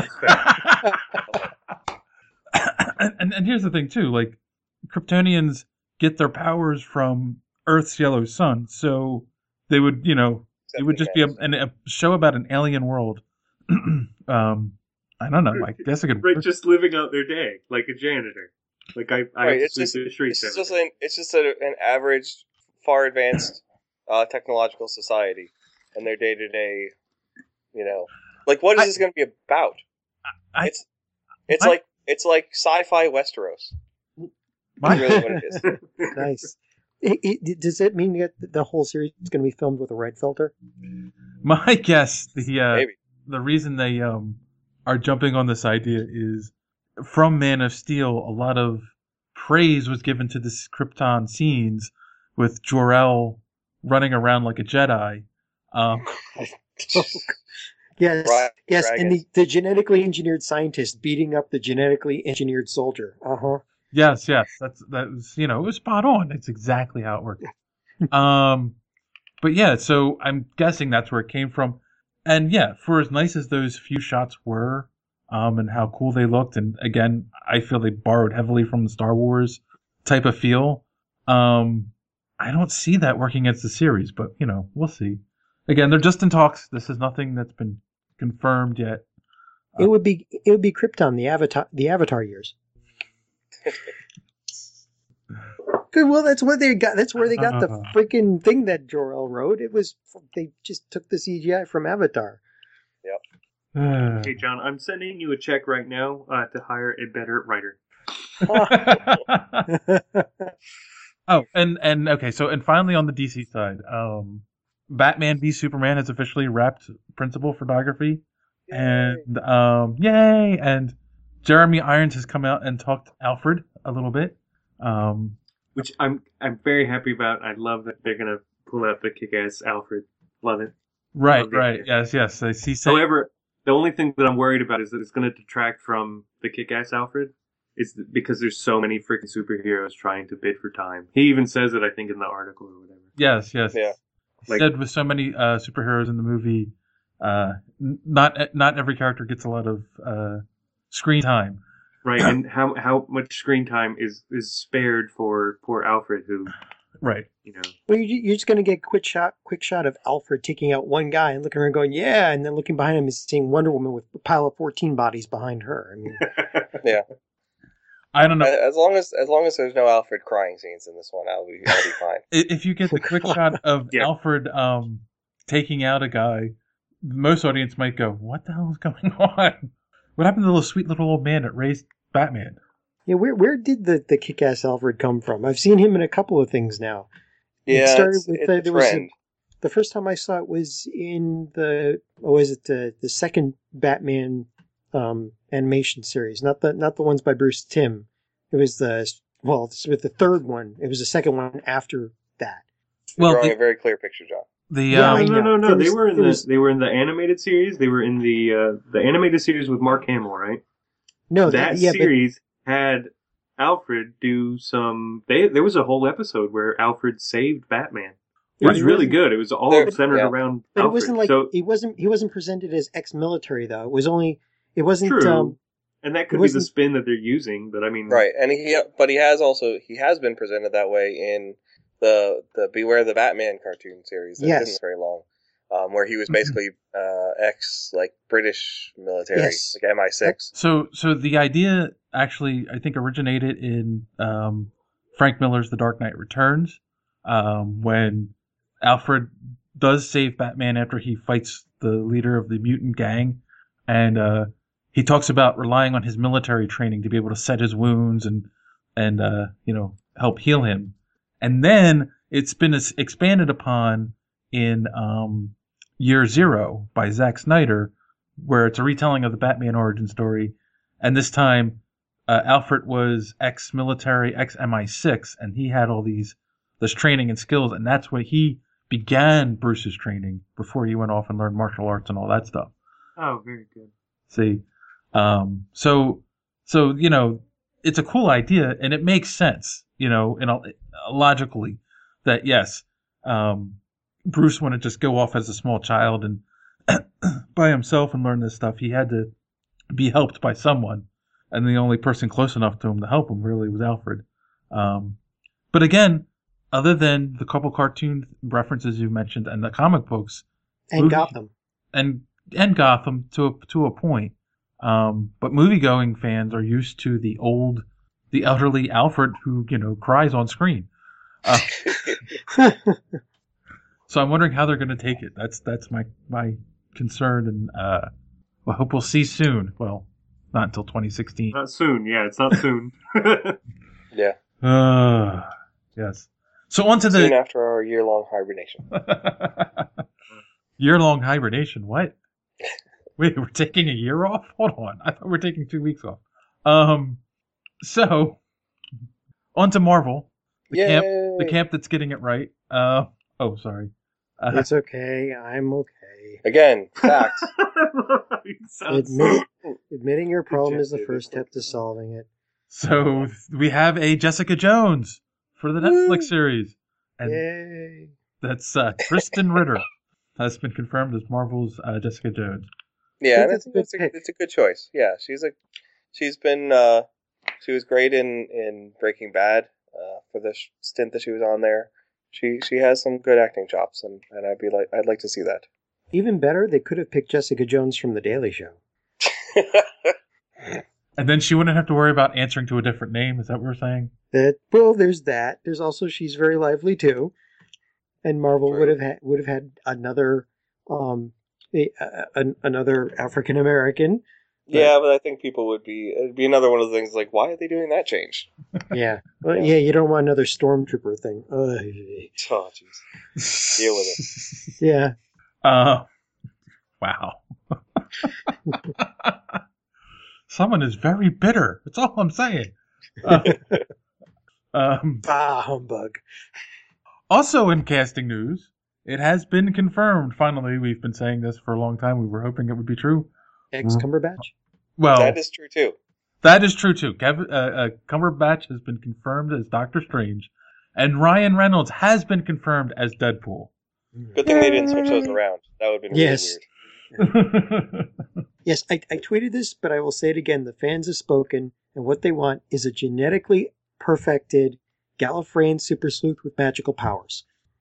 [SPEAKER 2] and here's the thing too, like, Kryptonians get their powers from Earth's yellow sun, so they would, it would just be a show about an alien world. I don't know. I guess I could.
[SPEAKER 5] Right, just living out their day like a janitor. Like I have to sweep the streets.
[SPEAKER 3] It's just an average, far advanced technological society, and their day to day. Like, what is this going to be about? It's like sci-fi Westeros. That's really what it is.
[SPEAKER 4] Nice. Does it mean that the whole series is going to be filmed with a red filter?
[SPEAKER 2] My guess,
[SPEAKER 3] maybe
[SPEAKER 2] the reason they are jumping on this idea is from Man of Steel. A lot of praise was given to the Krypton scenes with Jor-El running around like a Jedi.
[SPEAKER 4] Yes,
[SPEAKER 3] right,
[SPEAKER 4] yes,
[SPEAKER 3] dragons.
[SPEAKER 4] And the genetically engineered scientist beating up the genetically engineered soldier.
[SPEAKER 2] Yes, that was it was spot on. It's exactly how it worked. But yeah, so I'm guessing that's where it came from. And yeah, for as nice as those few shots were, and how cool they looked, and again, I feel they borrowed heavily from the Star Wars type of feel. I don't see that working as the series, but we'll see. Again, they're just in talks. This is nothing that's been confirmed yet.
[SPEAKER 4] It would be Krypton, the Avatar years. Good. Well, that's what they got. That's where they got the freaking thing that Jor-El wrote. They just took the CGI from Avatar.
[SPEAKER 3] Yep.
[SPEAKER 5] Hey, John, I'm sending you a check right now to hire a better writer.
[SPEAKER 2] Oh, and okay, so and finally on the DC side, Batman v Superman has officially wrapped principal photography, and yay! And Jeremy Irons has come out and talked Alfred a little bit,
[SPEAKER 5] which I'm very happy about. I love that they're gonna pull out the kick-ass Alfred. Love it.
[SPEAKER 2] Right, right, yes. He said,
[SPEAKER 5] however, the only thing that I'm worried about is that it's going to detract from the kick-ass Alfred. It's because there's so many freaking superheroes trying to bid for time. He even says it, I think, in the article or whatever.
[SPEAKER 2] Yes.
[SPEAKER 3] Yeah.
[SPEAKER 2] He said with so many superheroes in the movie, not every character gets a lot of screen time.
[SPEAKER 5] Right, and how much screen time is spared for poor Alfred, who,
[SPEAKER 2] right,
[SPEAKER 4] Well, you're just going to get quick shot of Alfred taking out one guy and looking around going, yeah, and then looking behind him is seeing Wonder Woman with a pile of 14 bodies behind her. I mean,
[SPEAKER 3] yeah.
[SPEAKER 2] I don't know.
[SPEAKER 3] As long as there's no Alfred crying scenes in this one, I'll be fine.
[SPEAKER 2] If you get the quick shot of Alfred taking out a guy, most audience might go, "What the hell is going on? What happened to the sweet little old man that raised Batman?"
[SPEAKER 4] Yeah, where did the kick-ass Alfred come from? I've seen him in a couple of things now.
[SPEAKER 3] Yeah,
[SPEAKER 4] it started with
[SPEAKER 3] it's
[SPEAKER 4] there was the first time I saw it was in the second Batman animation series, not the ones by Bruce Timm. It was with the third one. It was the second one after that.
[SPEAKER 3] You're drawing a very clear picture, John.
[SPEAKER 5] No. They were in the animated series. They were in the animated series with Mark Hamill, right?
[SPEAKER 4] No,
[SPEAKER 5] that series had Alfred do some. There was a whole episode where Alfred saved Batman. It was really good. It was all centered around
[SPEAKER 4] but
[SPEAKER 5] Alfred.
[SPEAKER 4] It wasn't like he wasn't presented as ex-military though. It wasn't
[SPEAKER 5] true. And that could be the spin that they're using, but I mean,
[SPEAKER 3] right? And he has been presented that way in the Beware the Batman cartoon series that didn't very long, where he was basically ex British military, like MI6.
[SPEAKER 2] So the idea actually I think originated in Frank Miller's The Dark Knight Returns, when Alfred does save Batman after he fights the leader of the mutant gang, and he talks about relying on his military training to be able to set his wounds and help heal him. And then it's been expanded upon in Year Zero by Zack Snyder, where it's a retelling of the Batman origin story. And this time, Alfred was ex-military, ex-MI6, and he had all this training and skills, and that's where he began Bruce's training before he went off and learned martial arts and all that stuff.
[SPEAKER 5] Oh, very good.
[SPEAKER 2] See, so it's a cool idea, and it makes sense, logically, that yes, Bruce wouldn't just go off as a small child and by himself and learn this stuff. He had to be helped by someone, and the only person close enough to him to help him really was Alfred. But again, other than the couple cartoon references you mentioned and the comic books,
[SPEAKER 4] and Gotham,
[SPEAKER 2] and Gotham to a point. But movie-going fans are used to the elderly Alfred who, cries on screen. So I'm wondering how they're going to take it. That's my concern, and I hope we'll see soon. Well, not until 2016.
[SPEAKER 5] Not soon. Yeah, it's not soon.
[SPEAKER 3] Yeah.
[SPEAKER 2] Yes. So on to
[SPEAKER 3] soon after our year-long hibernation.
[SPEAKER 2] Year-long hibernation? What? Wait, we're taking a year off? Hold on. I thought we were taking 2 weeks off. So, on to Marvel. The camp that's getting it right. Sorry.
[SPEAKER 4] It's okay. I'm okay.
[SPEAKER 3] Again, facts.
[SPEAKER 4] Admitting your problem is the first step to solving it.
[SPEAKER 2] So, we have a Jessica Jones for the Netflix series. And
[SPEAKER 4] yay!
[SPEAKER 2] That's Kristen Ritter has been confirmed as Marvel's Jessica Jones.
[SPEAKER 3] Yeah, and it's a good choice. Yeah, she was great in Breaking Bad for the stint that she was on there. She has some good acting chops, and I'd like to see that.
[SPEAKER 4] Even better, they could have picked Jessica Jones from The Daily Show.
[SPEAKER 2] And then she wouldn't have to worry about answering to a different name. Is that what we're saying?
[SPEAKER 4] There's that. There's also She's Very Lively too, and Marvel would have had another. another African American.
[SPEAKER 3] Yeah, but I think it'd be another one of the things like, why are they doing that change?
[SPEAKER 4] Yeah. Well, yeah, you don't want another stormtrooper thing.
[SPEAKER 3] Oh, jeez. Deal with it.
[SPEAKER 4] Yeah.
[SPEAKER 2] Wow. Someone is very bitter. That's all I'm saying.
[SPEAKER 4] Humbug.
[SPEAKER 2] Also in casting news, it has been confirmed. Finally, we've been saying this for a long time. We were hoping it would be true.
[SPEAKER 4] Cumberbatch?
[SPEAKER 2] Well,
[SPEAKER 3] that is true too.
[SPEAKER 2] That is true too. Cumberbatch has been confirmed as Doctor Strange, and Ryan Reynolds has been confirmed as Deadpool.
[SPEAKER 3] Good thing they didn't switch those around. That would have been really weird.
[SPEAKER 4] Yes, I tweeted this, but I will say it again. The fans have spoken, and what they want is a genetically perfected Gallifreyan super sleuth with magical powers.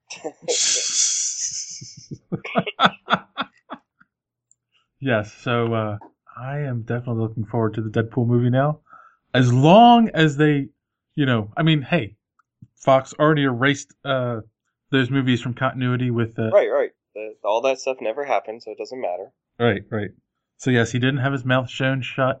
[SPEAKER 2] Yes, so I am definitely looking forward to the Deadpool movie now. As long as they, I mean, hey, Fox already erased those movies from continuity with...
[SPEAKER 3] Right. All that stuff never happened, so it doesn't matter.
[SPEAKER 2] Right. So yes, he didn't have his mouth shown shut.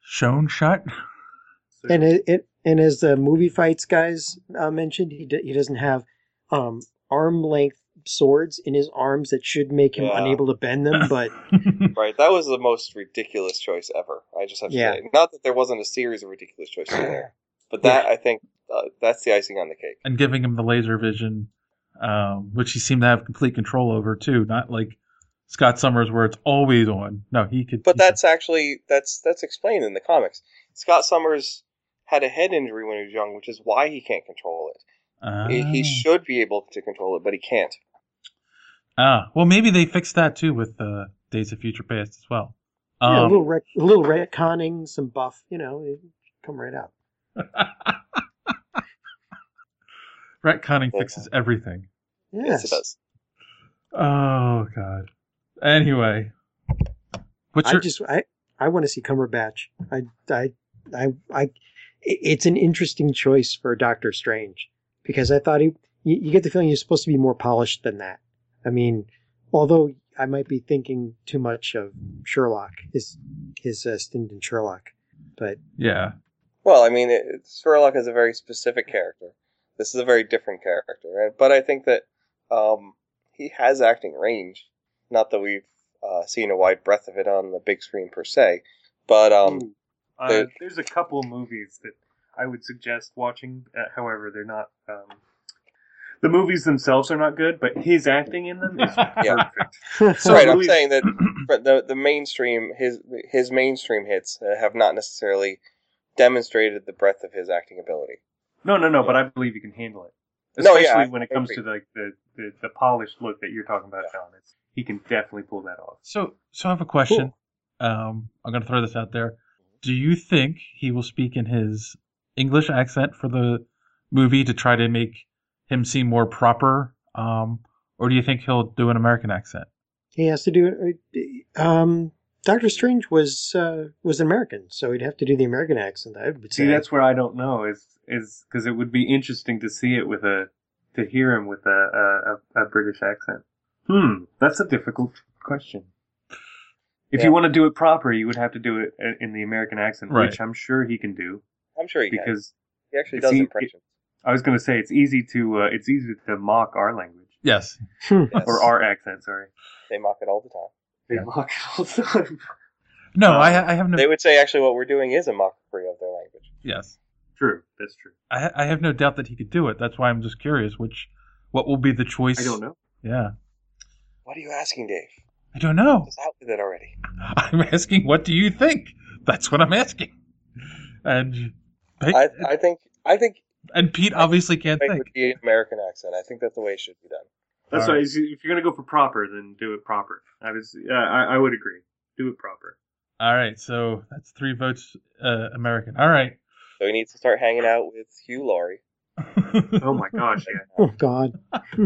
[SPEAKER 4] And as the movie fights guys mentioned, he doesn't have arm length swords in his arms that should make him unable to bend them. But
[SPEAKER 3] right, that was the most ridiculous choice ever. I just have to say, not that there wasn't a series of ridiculous choices there, but that I think that's the icing on the cake.
[SPEAKER 2] And giving him the laser vision, which he seemed to have complete control over too, not like Scott Summers where it's always on. No, he could.
[SPEAKER 3] But that's explained in the comics. Scott Summers had a head injury when he was young, which is why he can't control it. He should be able to control it, but he can't.
[SPEAKER 2] Well, maybe they fixed that too with Days of Future Past as well.
[SPEAKER 4] A little retconning, some buff, it come right out.
[SPEAKER 2] Retconning fixes everything.
[SPEAKER 3] Yes, it does.
[SPEAKER 2] Oh God. Anyway,
[SPEAKER 4] I want to see Cumberbatch. It's an interesting choice for Doctor Strange because I thought you get the feeling he's supposed to be more polished than that. I mean, although I might be thinking too much of Sherlock, his stint in Sherlock, but
[SPEAKER 2] yeah.
[SPEAKER 3] Well, I mean, Sherlock is a very specific character. This is a very different character, right? But I think that he has acting range. Not that we've seen a wide breadth of it on the big screen per se, but
[SPEAKER 5] there's a couple of movies that I would suggest watching. However, they're not. The movies themselves are not good, but his acting in them is perfect.
[SPEAKER 3] So right, I'm saying that the mainstream his mainstream hits have not necessarily demonstrated the breadth of his acting ability.
[SPEAKER 5] No, but I believe he can handle it. Especially when it comes to like the polished look that you're talking about, John. He can definitely pull that off.
[SPEAKER 2] So I have a question. Cool. I'm going to throw this out there. Do you think he will speak in his English accent for the movie to try to make him seem more proper, or do you think he'll do an American accent?
[SPEAKER 4] He has to do it. Doctor Strange was an American, so he'd have to do the American accent. I would say.
[SPEAKER 5] See, that's where I don't know. Is because it would be interesting to see it to hear him with a British accent. That's a difficult question. If you want to do it proper, you would have to do it in the American accent, right. Which I'm sure he can do.
[SPEAKER 3] I'm sure he can.
[SPEAKER 5] Because
[SPEAKER 3] he actually does impressions.
[SPEAKER 5] I was going to say it's easy to mock our language.
[SPEAKER 2] Yes.
[SPEAKER 5] Or our accent. Sorry.
[SPEAKER 3] They mock it all the time.
[SPEAKER 5] They mock it all the time.
[SPEAKER 2] No, I have no.
[SPEAKER 3] They would say actually what we're doing is a mockery of their language.
[SPEAKER 2] Yes.
[SPEAKER 5] True. That's true.
[SPEAKER 2] I have no doubt that he could do it. That's why I'm just curious what will be the choice.
[SPEAKER 5] I don't know.
[SPEAKER 2] Yeah.
[SPEAKER 3] What are you asking, Dave?
[SPEAKER 2] I don't know.
[SPEAKER 3] I was out with it already.
[SPEAKER 2] I'm asking, what do you think? That's what I'm asking. And
[SPEAKER 3] I think.
[SPEAKER 2] And Pete obviously can't think.
[SPEAKER 3] With the American accent, I think that's the way it should be done.
[SPEAKER 5] That's right. If you're going to go for proper, then do it proper. I would agree. Do it proper.
[SPEAKER 2] All right. So that's 3 votes American. All right.
[SPEAKER 3] So he needs to start hanging out with Hugh Laurie.
[SPEAKER 5] Oh my gosh! Yeah.
[SPEAKER 4] Oh God.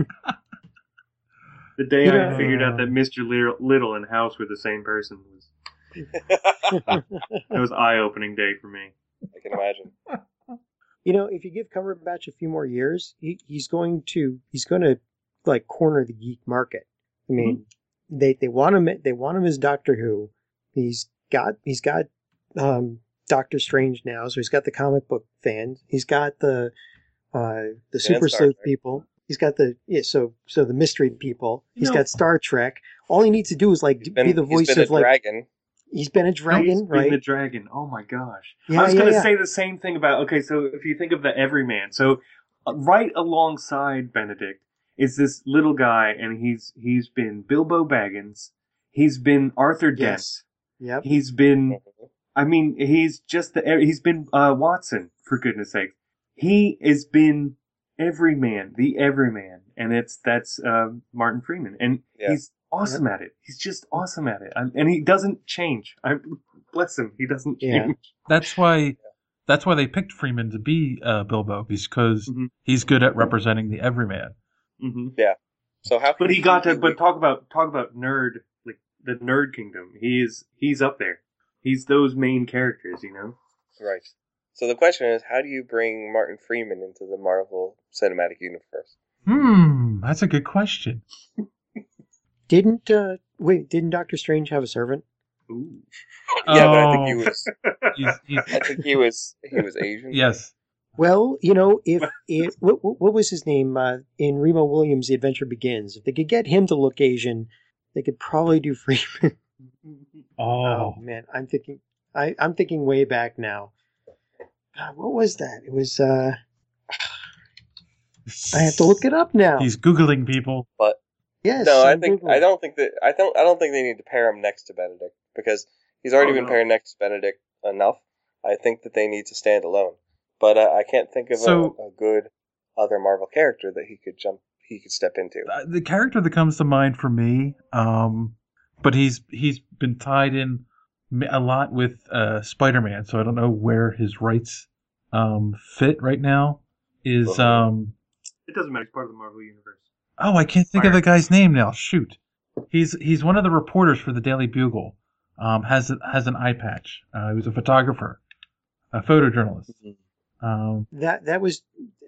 [SPEAKER 5] The day I figured out that Mr. Little and House were the same person it was eye-opening day for me.
[SPEAKER 3] I can imagine.
[SPEAKER 4] If you give Cumberbatch a few more years, he's going to like corner the geek market. I mean, they want him as Doctor Who. He's got Doctor Strange now, so he's got the comic book fans. He's got the Super Sleuth people. He's got the the mystery people. He's got Star Trek. All he needs to do is be the voice of
[SPEAKER 3] dragon.
[SPEAKER 4] He's been a dragon, right?
[SPEAKER 5] He's been a dragon. Oh my gosh! I was going to say the same thing about. Okay, so if you think of the Everyman, so right alongside Benedict is this little guy, and he's been Bilbo Baggins. He's been Arthur Dent.
[SPEAKER 4] Yes. Yep.
[SPEAKER 5] He's been. I mean, he's he's been Watson, for goodness sake. He has been the Everyman, and that's Martin Freeman, and he's awesome at it. He's just awesome at it, and he doesn't change. Bless him, he doesn't change.
[SPEAKER 2] That's why they picked Freeman to be Bilbo, because he's good at representing the Everyman.
[SPEAKER 5] Mm-hmm.
[SPEAKER 3] Yeah. So how?
[SPEAKER 5] But he got to. But talk about nerd, like the Nerd Kingdom. He's up there. He's those main characters, you know.
[SPEAKER 3] Right. So the question is, how do you bring Martin Freeman into the Marvel Cinematic Universe?
[SPEAKER 2] That's a good question.
[SPEAKER 4] Didn't Doctor Strange have a servant?
[SPEAKER 5] Ooh.
[SPEAKER 3] Yeah, but I think he was. I think he was Asian.
[SPEAKER 2] Yes.
[SPEAKER 4] Well, what was his name in Remo Williams' The Adventure Begins? If they could get him to look Asian, they could probably do Freeman. Oh man, I'm thinking way back now. God, what was that? It was. I have to look it up now.
[SPEAKER 2] He's Googling people.
[SPEAKER 3] But
[SPEAKER 4] yes,
[SPEAKER 3] no, I don't think they need to pair him next to Benedict, because he's already been paired next to Benedict enough. I think that they need to stand alone. But I can't think of a good other Marvel character that he could step into.
[SPEAKER 2] The character that comes to mind for me, but he's been tied in a lot with Spider-Man, so I don't know where his rights fit right now. It
[SPEAKER 5] doesn't matter. He's part of the Marvel Universe.
[SPEAKER 2] Oh, I can't think of the guy's name now. Shoot, he's one of the reporters for the Daily Bugle. Has an eye patch. He was a photographer, a photojournalist.
[SPEAKER 4] That was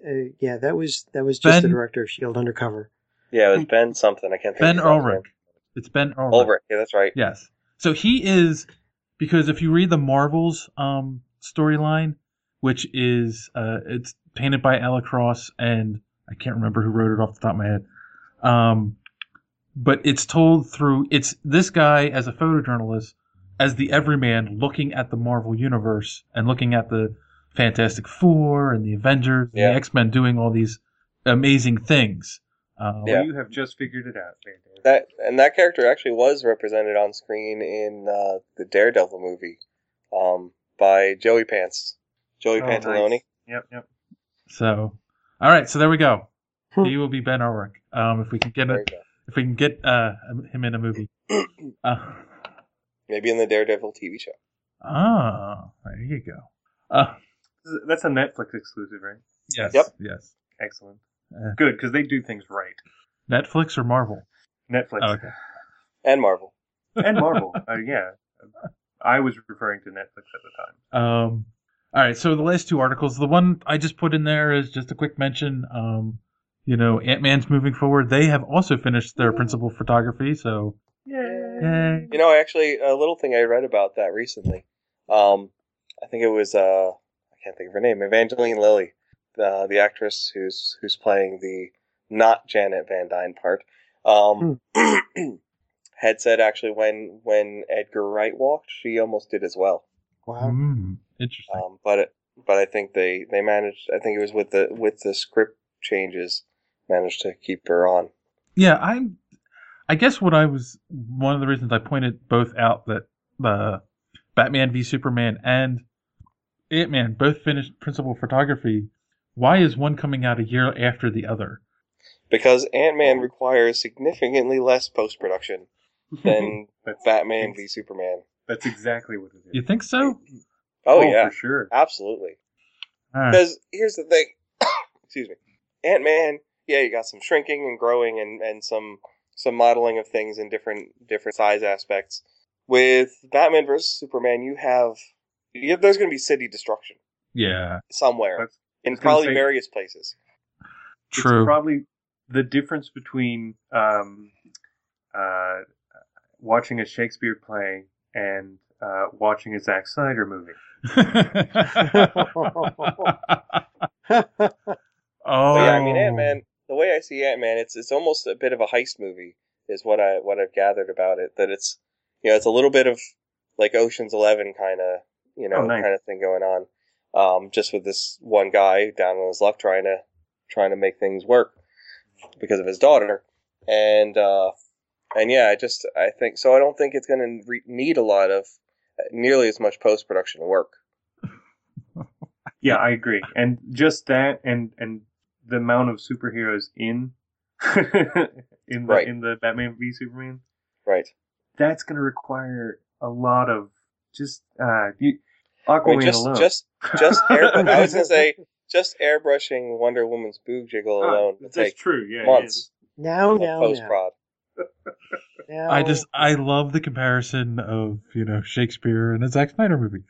[SPEAKER 4] just the director of S.H.I.E.L.D. Undercover.
[SPEAKER 3] Yeah, it was Ben something. I can't think.
[SPEAKER 2] Ben Ulrich. It's Ben Ulrich.
[SPEAKER 3] Ulrich. Yeah, that's right.
[SPEAKER 2] Yes. So he is, because if you read the Marvels storyline, which is it's painted by Ella Cross, and I can't remember who wrote it off the top of my head. But it's told through this guy as a photojournalist, as the Everyman, looking at the Marvel universe and looking at the Fantastic Four and the Avengers and the X-Men doing all these amazing things.
[SPEAKER 5] Well, you have just figured it out.
[SPEAKER 3] That character actually was represented on screen in the Daredevil movie by Joey Pants. Joey Pantalone.
[SPEAKER 5] Nice. Yep.
[SPEAKER 2] So, all right. So there we go. He will be Ben Ulrich. If we can get him in a movie.
[SPEAKER 3] Maybe in the Daredevil TV show.
[SPEAKER 2] There you go.
[SPEAKER 5] That's a Netflix exclusive, right?
[SPEAKER 2] Yes.
[SPEAKER 3] Yep.
[SPEAKER 2] Yes.
[SPEAKER 5] Excellent. Good, because they do things right.
[SPEAKER 2] Netflix or Marvel?
[SPEAKER 5] Netflix.
[SPEAKER 2] Oh, okay.
[SPEAKER 3] And Marvel.
[SPEAKER 5] And Marvel. Yeah. I was referring to Netflix at the time.
[SPEAKER 2] All right. So the last two articles, the one I just put in there is just a quick mention. Ant-Man's moving forward. They have also finished their principal photography. So, yay.
[SPEAKER 3] Actually, a little thing I read about that recently. I think it was I can't think of her name. Evangeline Lilly, the actress who's playing the not Janet Van Dyne part. Had said actually when Edgar Wright walked, she almost did as well.
[SPEAKER 4] Wow,
[SPEAKER 2] interesting.
[SPEAKER 3] But I think they managed. I think it was with the script changes, managed to keep her on.
[SPEAKER 2] Yeah, I guess one of the reasons I pointed both out that Batman v Superman and Ant-Man both finished principal photography. Why is one coming out a year after the other?
[SPEAKER 3] Because Ant-Man requires significantly less post-production than Batman v Superman.
[SPEAKER 5] That's exactly what it is.
[SPEAKER 2] You think so?
[SPEAKER 3] Oh yeah,
[SPEAKER 5] for sure.
[SPEAKER 3] Absolutely.
[SPEAKER 2] Because
[SPEAKER 3] here's the thing. Excuse me. Ant-Man, you got some shrinking and growing and some modeling of things in different size aspects. With Batman vs Superman, there's going to be city destruction.
[SPEAKER 2] Yeah.
[SPEAKER 3] Somewhere. In probably various places.
[SPEAKER 2] True.
[SPEAKER 5] It's probably the difference between watching a Shakespeare play and watching a Zack Snyder movie.
[SPEAKER 2] Oh,
[SPEAKER 3] but yeah, I mean, Ant-Man. The way I see Ant-Man, it's almost a bit of a heist movie, is what I've gathered about it. That it's it's a little bit of like Ocean's 11 kind of
[SPEAKER 5] nice.
[SPEAKER 3] kind of thing going on, just with this one guy down on his luck trying to make things work because of his daughter, and yeah, I think so. I don't think it's going to need a lot of nearly as much post-production work.
[SPEAKER 5] Yeah, I agree, and just that, and the amount of superheroes in the Batman v Superman,
[SPEAKER 3] right?
[SPEAKER 5] That's going to require a lot of just Aquaman alone.
[SPEAKER 3] Just I was going to say just airbrushing Wonder Woman's boob jiggle alone would take
[SPEAKER 5] true. Yeah,
[SPEAKER 3] months.
[SPEAKER 4] Now,
[SPEAKER 3] post prod.
[SPEAKER 2] I love the comparison of Shakespeare and a Zack Snyder movie.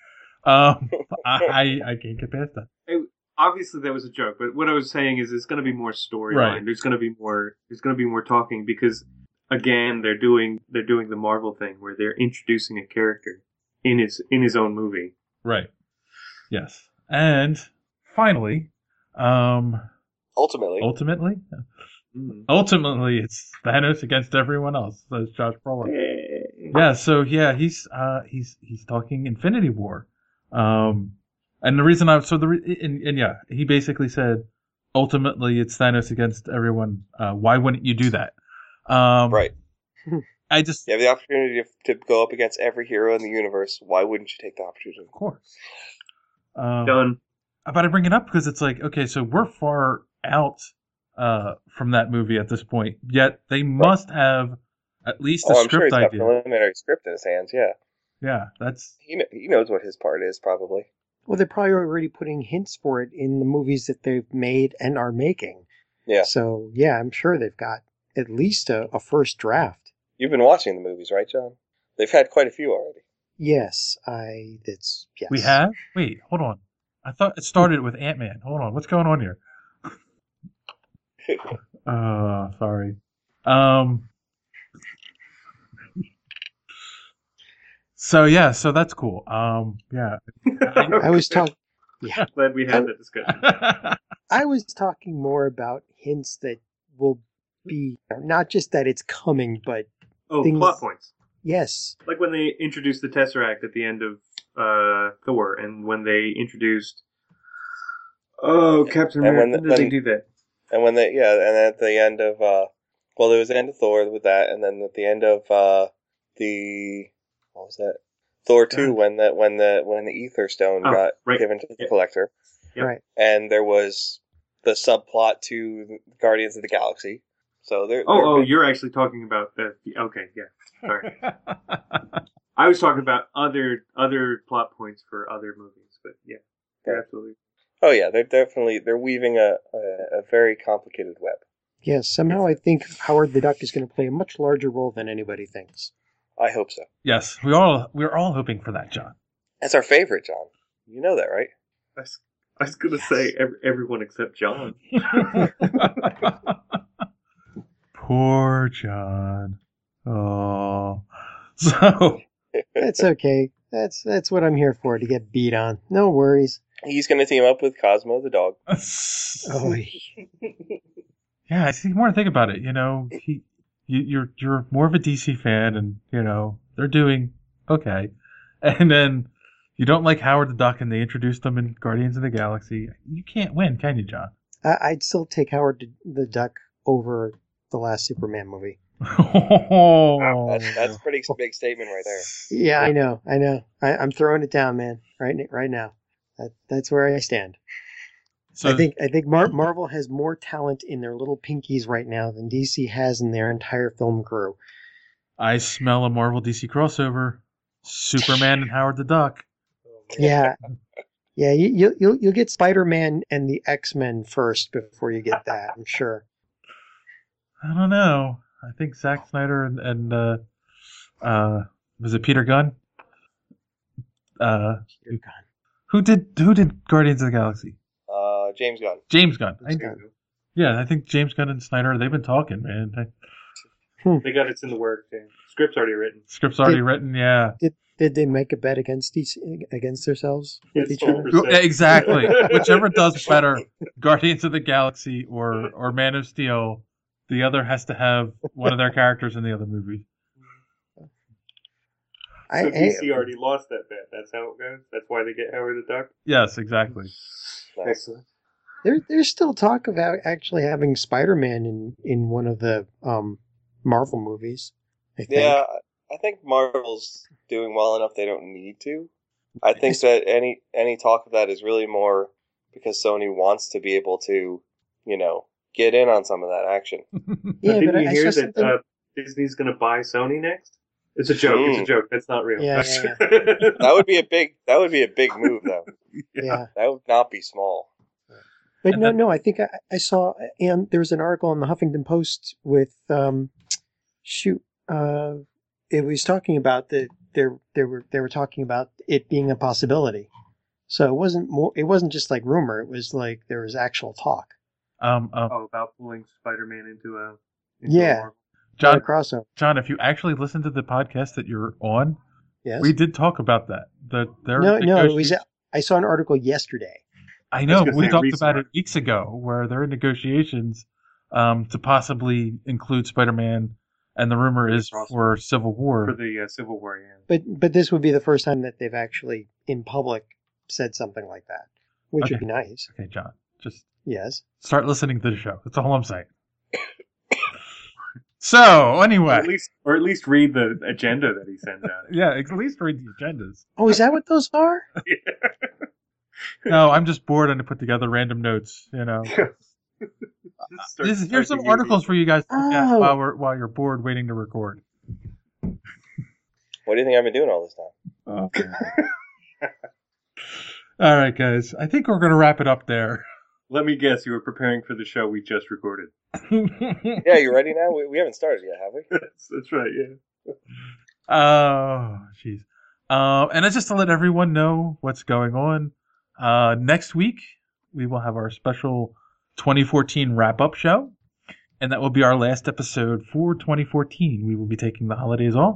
[SPEAKER 2] I can't get past that.
[SPEAKER 5] Obviously, that was a joke, but what I was saying is, there's going to be more storyline.
[SPEAKER 2] Right.
[SPEAKER 5] There's going to be more talking because, again, they're doing the Marvel thing where they're introducing a character in his own movie.
[SPEAKER 2] Right. Yes. And finally,
[SPEAKER 3] ultimately,
[SPEAKER 2] it's Thanos against everyone else. Says Josh Brolin. Yeah. So yeah, he's talking Infinity War. And the reason he basically said, ultimately it's Thanos against everyone. Why wouldn't you do that?
[SPEAKER 3] Right.
[SPEAKER 2] You
[SPEAKER 3] have the opportunity to go up against every hero in the universe. Why wouldn't you take the opportunity?
[SPEAKER 2] Of course.
[SPEAKER 5] Done.
[SPEAKER 2] But I bring it up because it's like, okay, so we're far out from that movie at this point. Yet they must have at least a script idea.
[SPEAKER 3] I'm sure he's got a preliminary script in his hands. Yeah.
[SPEAKER 2] Yeah, that's
[SPEAKER 3] he knows what his part is probably.
[SPEAKER 4] Well, they're probably already putting hints for it in the movies that they've made and are making.
[SPEAKER 3] Yeah.
[SPEAKER 4] So yeah, I'm sure they've got at least a first draft.
[SPEAKER 3] You've been watching the movies, right, John? They've had quite a few already.
[SPEAKER 4] Yes, yes.
[SPEAKER 2] We have? Wait, hold on. I thought it started with Ant-Man. Hold on, what's going on here? Sorry. So that's cool. Yeah.
[SPEAKER 4] I was talking. Yeah.
[SPEAKER 5] Glad we had that discussion.
[SPEAKER 4] I was talking more about hints that will be not just that it's coming, but
[SPEAKER 5] plot points.
[SPEAKER 4] Yes.
[SPEAKER 5] Like when they introduced the Tesseract at the end of Thor, and when they introduced Captain America. When did they do that?
[SPEAKER 3] And and at the end of there was the end of Thor with that, and then at the end of what was that? Thor 2 when the Ether Stone got given to the Collector.
[SPEAKER 5] Yep.
[SPEAKER 4] Right.
[SPEAKER 3] And there was the subplot to Guardians of the Galaxy. So
[SPEAKER 5] you're actually talking about the okay, yeah. Sorry. I was talking about other plot points for other movies, but yeah. Absolutely.
[SPEAKER 3] Oh yeah, they're weaving a very complicated web.
[SPEAKER 4] Yes, somehow I think Howard the Duck is going to play a much larger role than anybody thinks.
[SPEAKER 3] I hope so.
[SPEAKER 2] Yes, we're all hoping for that, John.
[SPEAKER 3] That's our favorite, John. You know that, right?
[SPEAKER 5] I was going to say everyone except John.
[SPEAKER 2] Poor John. Oh, so
[SPEAKER 4] that's okay. That's what I'm here for, to get beat on. No worries.
[SPEAKER 3] He's going to team up with Cosmo the dog.
[SPEAKER 2] Yeah, I see. More to think about it. You're more of a DC fan, and they're doing okay, and then you don't like Howard the Duck, and they introduced them in Guardians of the Galaxy. You can't win, can you, John?
[SPEAKER 4] I'd still take Howard the Duck over the last Superman movie.
[SPEAKER 3] Wow, that's a pretty big statement right there.
[SPEAKER 4] Yeah, I know. I'm throwing it down, man. Right now. That's where I stand. So I think Marvel has more talent in their little pinkies right now than DC has in their entire film crew.
[SPEAKER 2] I smell a Marvel DC crossover. Superman and Howard the Duck.
[SPEAKER 4] Yeah. Yeah, you'll get Spider-Man and the X-Men first before you get that, I'm sure.
[SPEAKER 2] I don't know. I think Zack Snyder and was it Peter Gunn?
[SPEAKER 4] Peter Gunn.
[SPEAKER 2] Who did Guardians of the Galaxy?
[SPEAKER 3] James Gunn.
[SPEAKER 2] James Gunn. Yeah, I think James Gunn and Snyder, they've been talking, man.
[SPEAKER 5] They got it's in the works. Yeah. Script's already written.
[SPEAKER 2] Script's already written. Yeah.
[SPEAKER 4] Did they make a bet against themselves with each other?
[SPEAKER 2] Exactly. Whichever does better, Guardians of the Galaxy or Man of Steel, the other has to have one of their characters in the other movie.
[SPEAKER 5] So DC already lost that bet. That's how it goes. That's why they get Howard the Duck.
[SPEAKER 2] Yes, exactly.
[SPEAKER 5] Excellent.
[SPEAKER 4] There's still talk about actually having Spider-Man in one of the Marvel movies. I think.
[SPEAKER 3] Yeah, I think Marvel's doing well enough they don't need to. I think that any talk of that is really more because Sony wants to be able to, get in on some of that action.
[SPEAKER 4] Yeah,
[SPEAKER 5] didn't you hear that Disney's going to buy Sony next? It's a joke. It's a joke. That's not real.
[SPEAKER 4] Yeah.
[SPEAKER 3] That would be a big move, though.
[SPEAKER 4] Yeah.
[SPEAKER 3] That would not be small.
[SPEAKER 4] But no, I think I saw, and there was an article in the Huffington Post with, it was talking about they were talking about it being a possibility. So it wasn't just like rumor. It was like there was actual talk.
[SPEAKER 5] About pulling Spider-Man into a Marvel.
[SPEAKER 4] Crossover.
[SPEAKER 2] John, if you actually listen to the podcast that you're on,
[SPEAKER 4] yes,
[SPEAKER 2] we did talk about that.
[SPEAKER 4] No, it was. I saw an article yesterday.
[SPEAKER 2] I know we talked about it weeks ago, where they're in negotiations to possibly include Spider-Man, and the rumor is for Civil War.
[SPEAKER 5] For the Civil War, yeah.
[SPEAKER 4] But this would be the first time that they've actually in public said something like that, which would be nice.
[SPEAKER 2] Okay, John, just
[SPEAKER 4] start
[SPEAKER 2] listening to the show. That's all I'm saying. So, anyway.
[SPEAKER 5] Or at least read the agenda that he sends out.
[SPEAKER 2] Yeah, at least read the agendas.
[SPEAKER 4] Oh, is that what those are?
[SPEAKER 5] Yeah.
[SPEAKER 2] No, I'm just bored and to put together random notes, Here's some articles for you guys to look at while you're bored waiting to record.
[SPEAKER 3] What do you think I've been doing all this time?
[SPEAKER 2] All right, guys. I think we're going to wrap it up there.
[SPEAKER 5] Let me guess, you were preparing for the show we just recorded.
[SPEAKER 3] Yeah, you ready now? We haven't started yet, have we?
[SPEAKER 5] That's right, yeah.
[SPEAKER 2] Oh, jeez. And it's just to let everyone know what's going on. Next week, we will have our special 2014 wrap-up show, and that will be our last episode for 2014. We will be taking the holidays off.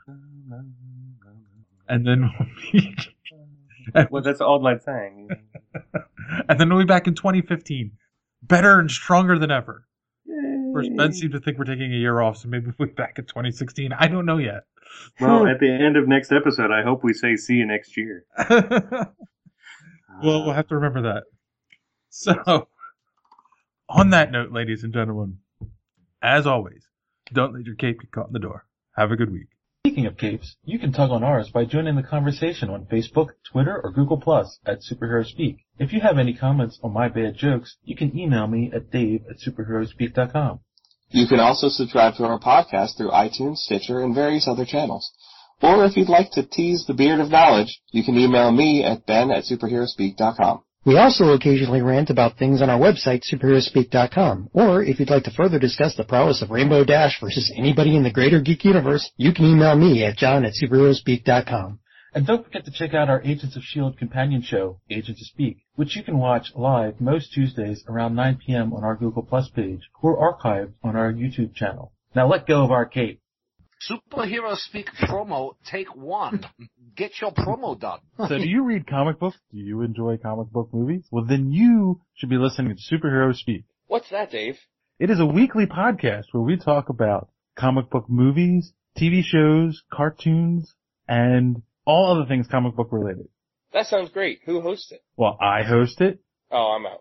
[SPEAKER 2] And then we'll be...
[SPEAKER 5] Well, that's all I'm saying.
[SPEAKER 2] And then we'll be back in 2015. Better and stronger than ever. Yay. First, Ben seemed to think we're taking a year off, so maybe we'll be back in 2016. I don't know yet.
[SPEAKER 5] Well, at the end of next episode, I hope we say see you next year.
[SPEAKER 2] Well, we'll have to remember that. So, on that note, ladies and gentlemen, as always, don't let your cape get caught in the door. Have a good week.
[SPEAKER 6] Speaking of capes, you can tug on ours by joining the conversation on Facebook, Twitter, or Google Plus at Superhero Speak. If you have any comments on my bad jokes, you can email me at dave@superheroespeak.com.
[SPEAKER 7] You can also subscribe to our podcast through iTunes, Stitcher, and various other channels. Or if you'd like to tease the beard of knowledge, you can email me at ben@superheroespeak.com.
[SPEAKER 4] We also occasionally rant about things on our website, superheroespeak.com. Or if you'd like to further discuss the prowess of Rainbow Dash versus anybody in the greater geek universe, you can email me at john@superheroespeak.com.
[SPEAKER 6] And don't forget to check out our Agents of S.H.I.E.L.D. companion show, Agents of Speak, which you can watch live most Tuesdays around 9 p.m. on our Google Plus page or archived on our YouTube channel. Now let go of our cape.
[SPEAKER 8] Superhero Speak promo, take one. Get your promo done.
[SPEAKER 2] So do you read comic books? Do you enjoy comic book movies? Well, then you should be listening to Superhero Speak.
[SPEAKER 3] What's that, Dave?
[SPEAKER 2] It is a weekly podcast where we talk about comic book movies, TV shows, cartoons, and all other things comic book related.
[SPEAKER 3] That sounds great. Who hosts it?
[SPEAKER 2] Well, I host it.
[SPEAKER 3] Oh, I'm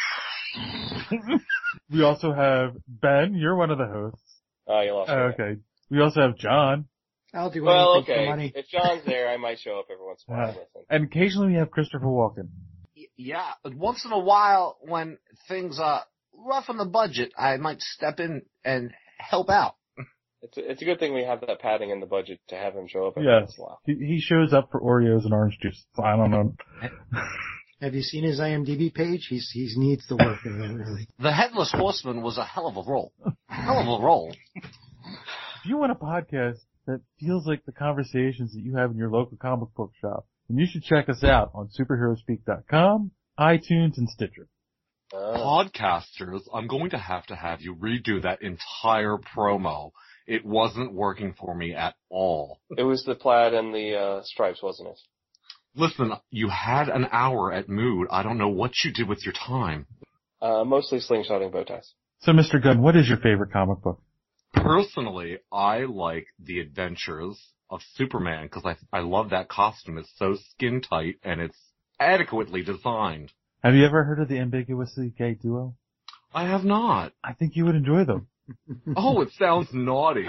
[SPEAKER 3] out.
[SPEAKER 2] We also have Ben. You're one of the hosts.
[SPEAKER 3] Oh, you lost me.
[SPEAKER 2] Okay. We also have John.
[SPEAKER 4] I'll do anything for money.
[SPEAKER 3] If John's there, I might show up every once in a while.
[SPEAKER 2] And occasionally we have Christopher Walken.
[SPEAKER 8] Yeah, once in a while when things are rough on the budget, I might step in and help out.
[SPEAKER 3] It's a good thing we have that padding in the budget to have him show up every once in a while.
[SPEAKER 2] He shows up for Oreos and orange juice. I don't know.
[SPEAKER 4] Have you seen his IMDb page? He needs to work in it, really.
[SPEAKER 8] The Headless Horseman was a hell of a role. Hell of a role.
[SPEAKER 2] If you want a podcast that feels like the conversations that you have in your local comic book shop, then you should check us out on superheroespeak.com, iTunes, and Stitcher.
[SPEAKER 8] Podcasters, I'm going to have you redo that entire promo.
[SPEAKER 9] It wasn't working for me at all.
[SPEAKER 3] It was the plaid and the stripes, wasn't it?
[SPEAKER 9] Listen, you had an hour at Mood. I don't know what you did with your time.
[SPEAKER 3] Mostly slingshotting bow ties.
[SPEAKER 2] So, Mr. Gunn, what is your favorite comic book?
[SPEAKER 9] Personally, I like The Adventures of Superman because I love that costume. It's so skin tight and it's adequately designed.
[SPEAKER 2] Have you ever heard of the Ambiguously Gay Duo?
[SPEAKER 9] I have not.
[SPEAKER 2] I think you would enjoy them.
[SPEAKER 9] Oh, it sounds naughty.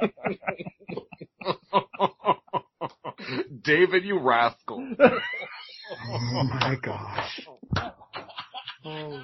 [SPEAKER 9] David, you rascal.
[SPEAKER 4] Oh my gosh.
[SPEAKER 3] Oh